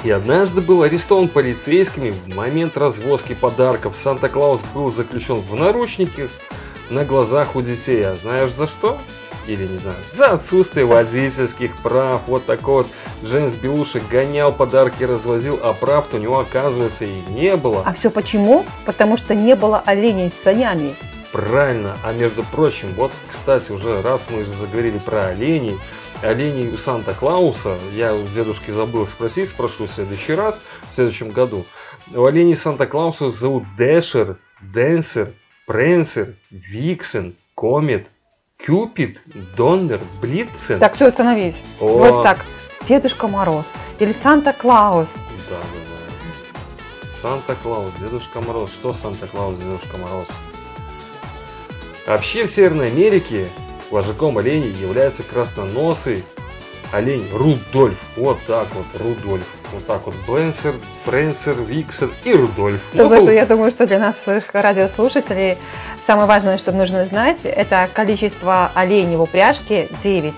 Speaker 2: и однажды был арестован полицейскими в момент развозки подарков. Санта-Клаус был заключен в наручники на глазах у детей. А знаешь за что? Или не знаю, за отсутствие водительских прав. Вот такой вот Джеймс Белуши гонял подарки, развозил, а прав-то у него, оказывается, и не было.
Speaker 1: А все почему? Потому что не было оленей с санями.
Speaker 2: Правильно. А между прочим, вот, кстати, уже раз мы уже заговорили про оленей, оленей у Санта-Клауса, я у дедушки забыл спросить, спрошу в следующий раз, в следующем году. У оленей Санта-Клауса зовут Дэшер, Дэнсер, Прэнсер, Виксен, Комет, Кюпид, Доннер, Блицен.
Speaker 1: Так, все, остановись.
Speaker 2: О.
Speaker 1: Вот так. Дедушка Мороз или Санта-Клаус.
Speaker 2: Да, да, да. Санта-Клаус, Дедушка Мороз. Что Санта-Клаус, Дедушка Мороз? Вообще в Северной Америке вожаком оленей является красноносый олень Рудольф. Вот так вот, Рудольф. Вот так вот, Бленсер, Прэнсер, Виксер и Рудольф.
Speaker 1: Ну, слушай, я думаю, что для наших радиослушателей самое важное, что нужно знать, это количество оленей в упряжке девять.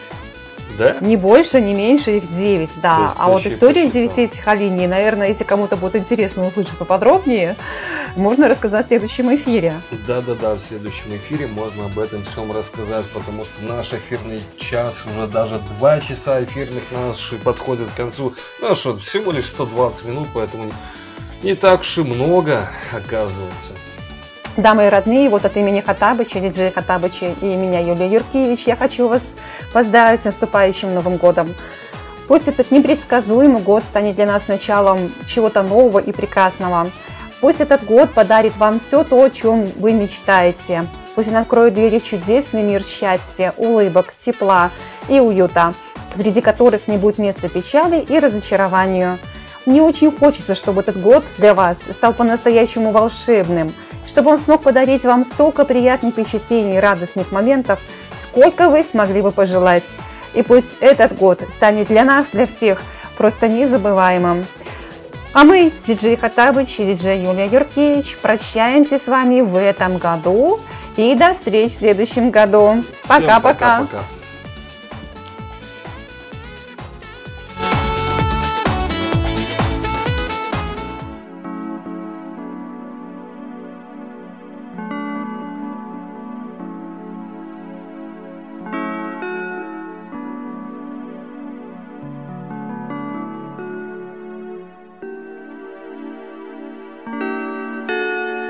Speaker 2: Да?
Speaker 1: Не больше, не меньше, их девять, да. А вот история девяти этих оленей, наверное, если кому-то будет интересно услышать поподробнее, можно рассказать в следующем эфире.
Speaker 2: Да-да-да, в следующем эфире можно об этом всем рассказать, потому что наш эфирный час, уже даже два часа эфирных наши подходят к концу. Ну что, всего лишь сто двадцать минут, поэтому не так уж и много, оказывается.
Speaker 1: Да, мои родные, вот от имени Хаттабыча, диджея Хаттабыча и меня, Юлия Юркевич, я хочу вас поздравить с наступающим Новым годом. Пусть этот непредсказуемый год станет для нас началом чего-то нового и прекрасного. Пусть этот год подарит вам все то, о чем вы мечтаете. Пусть он откроет двери в чудесный мир счастья, улыбок, тепла и уюта, среди которых не будет места печали и разочарованию. Мне очень хочется, чтобы этот год для вас стал по-настоящему волшебным, чтобы он смог подарить вам столько приятных впечатлений и радостных моментов, сколько вы смогли бы пожелать. И пусть этот год станет для нас, для всех, просто незабываемым. А мы, диджей Хаттабыч и диджей Юлия Юркевич, прощаемся с вами в этом году и до встречи в следующем году. Пока-пока.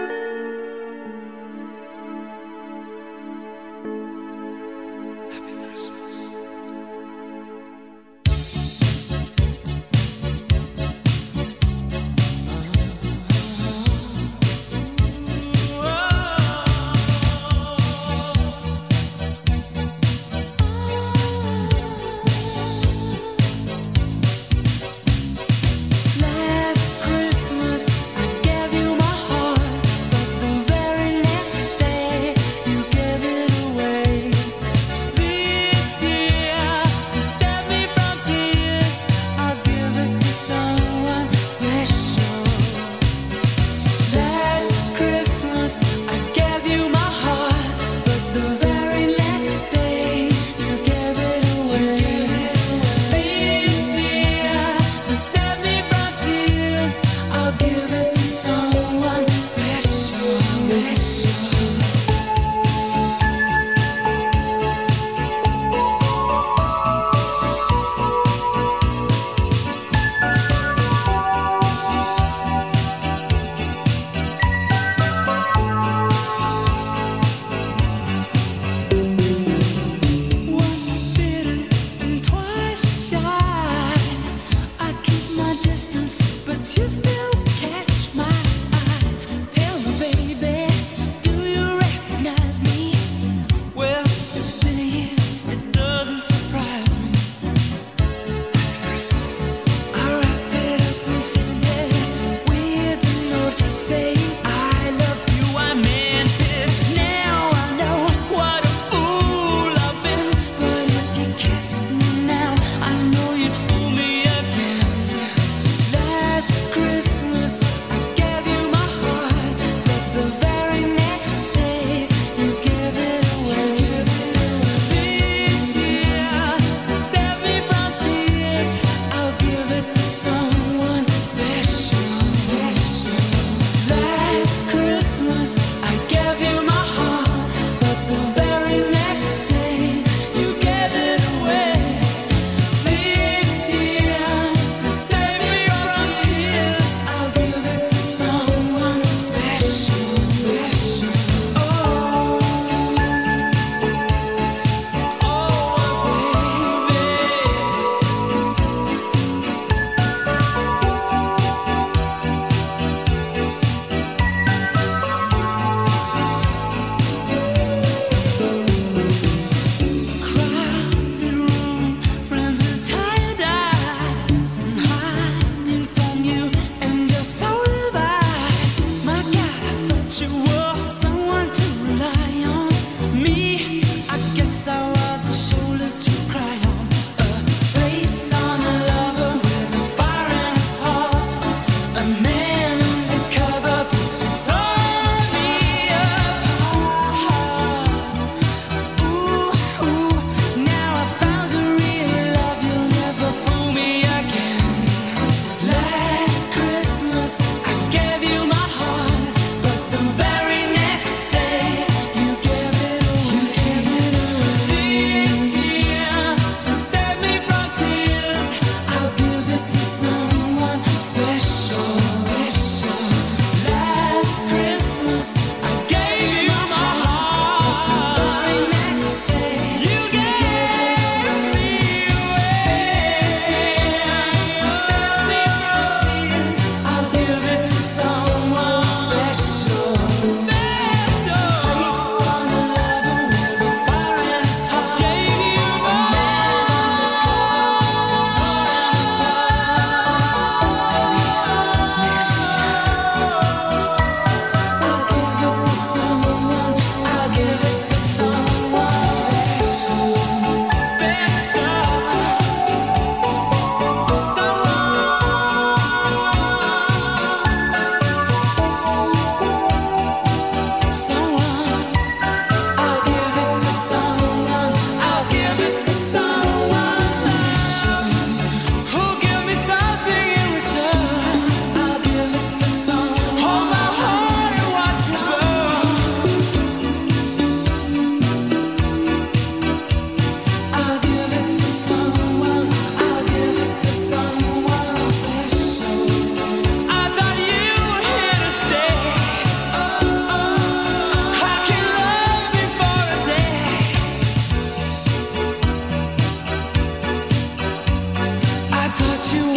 Speaker 3: Happy Christmas.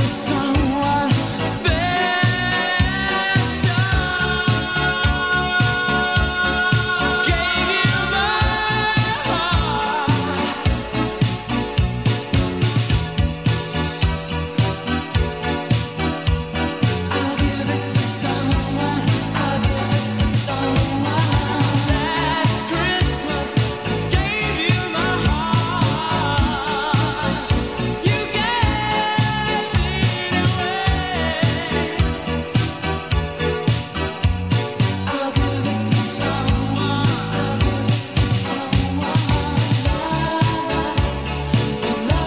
Speaker 10: someone special. Gave you my heart. I'll give it to someone. I'll give it to someone. Last Christmas, I gave you my heart. You gave it away. I'll give it to someone. I'll give it to someone. La la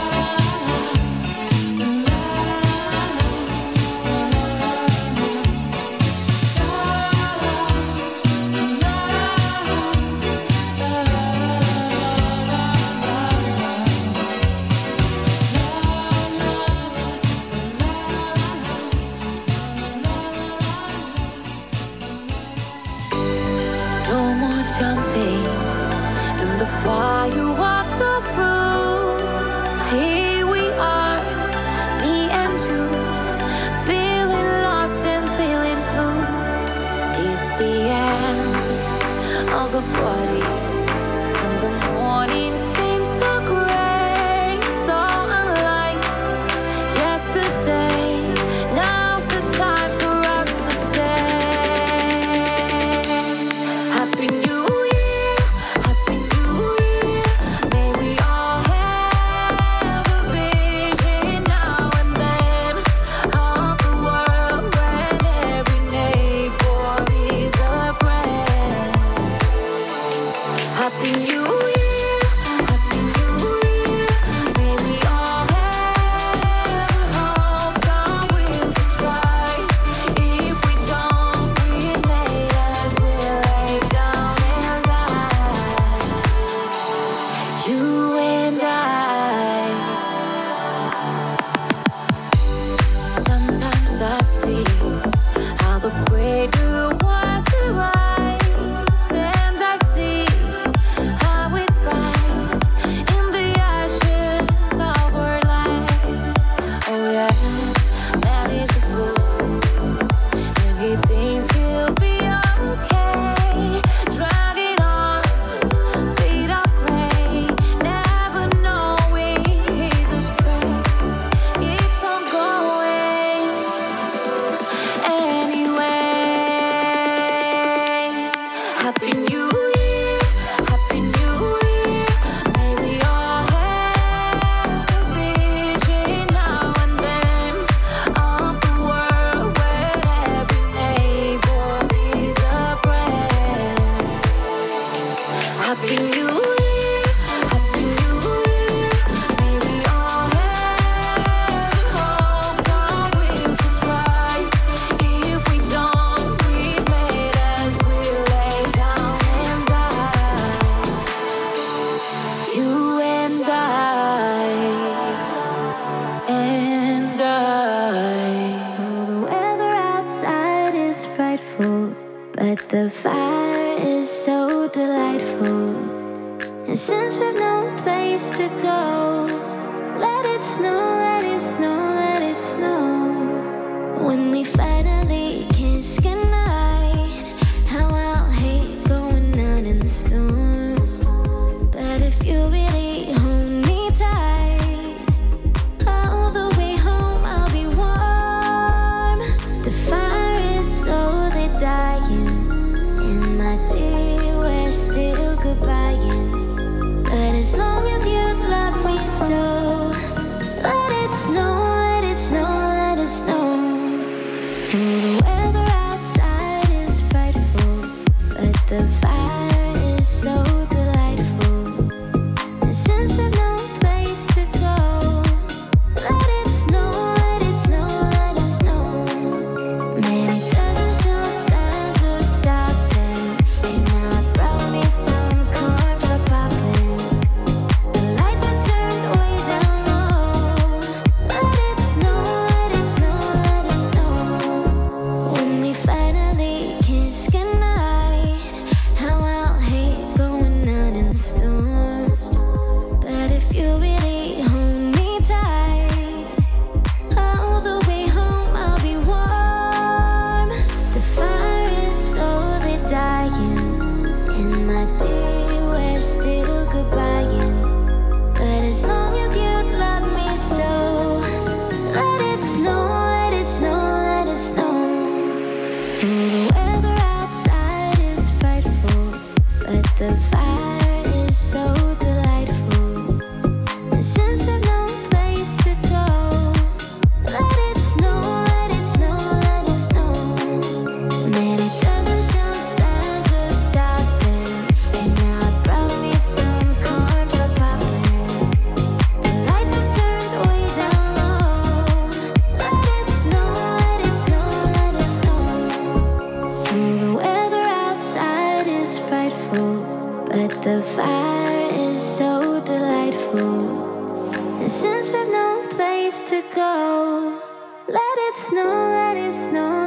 Speaker 5: No more jumping in the fireworks are through. Here we are, me and you, feeling lost and feeling blue. It's the end of the party, and the morning seems so gray, so unlike yesterday. Now's the time for us to say Happy New Year, Happy New Year. May we all have a vision now and then of the world when every neighbor is a friend. Happy New Year, Happy New Year. May we all have a hope, some will to try. If we don't, we made us, we'll lay down and die. You and I. Sometimes I see how the brave new one survives, and I see how it thrives in the ashes of our lives. Oh yes, man is a fool, and he thinks he'll be okay. Dragging on feet of clay, never knowing he's astray. Keeps on going anyway. Happy New Year, Happy New Year. May we all have a vision now and then of the world where every neighbor is a friend. Happy New Year, Happy New Year. May we all have hope, some will to try. If we don't, we made us, we'll lay down and die. You and I, and I. The weather outside is frightful, but the fire is so delightful. And since we've no place to go, let it snow, let it snow, let it snow. When we finally kiss goodnight, how I'll hate going out in the storm. But if you really hold me tight, all the way home I'll be warm. The fire is slowly dying, and my dear, we're still goodbying. But as long as you love
Speaker 9: but the fire is so delightful. And since we've no place to go, let it snow, let it snow.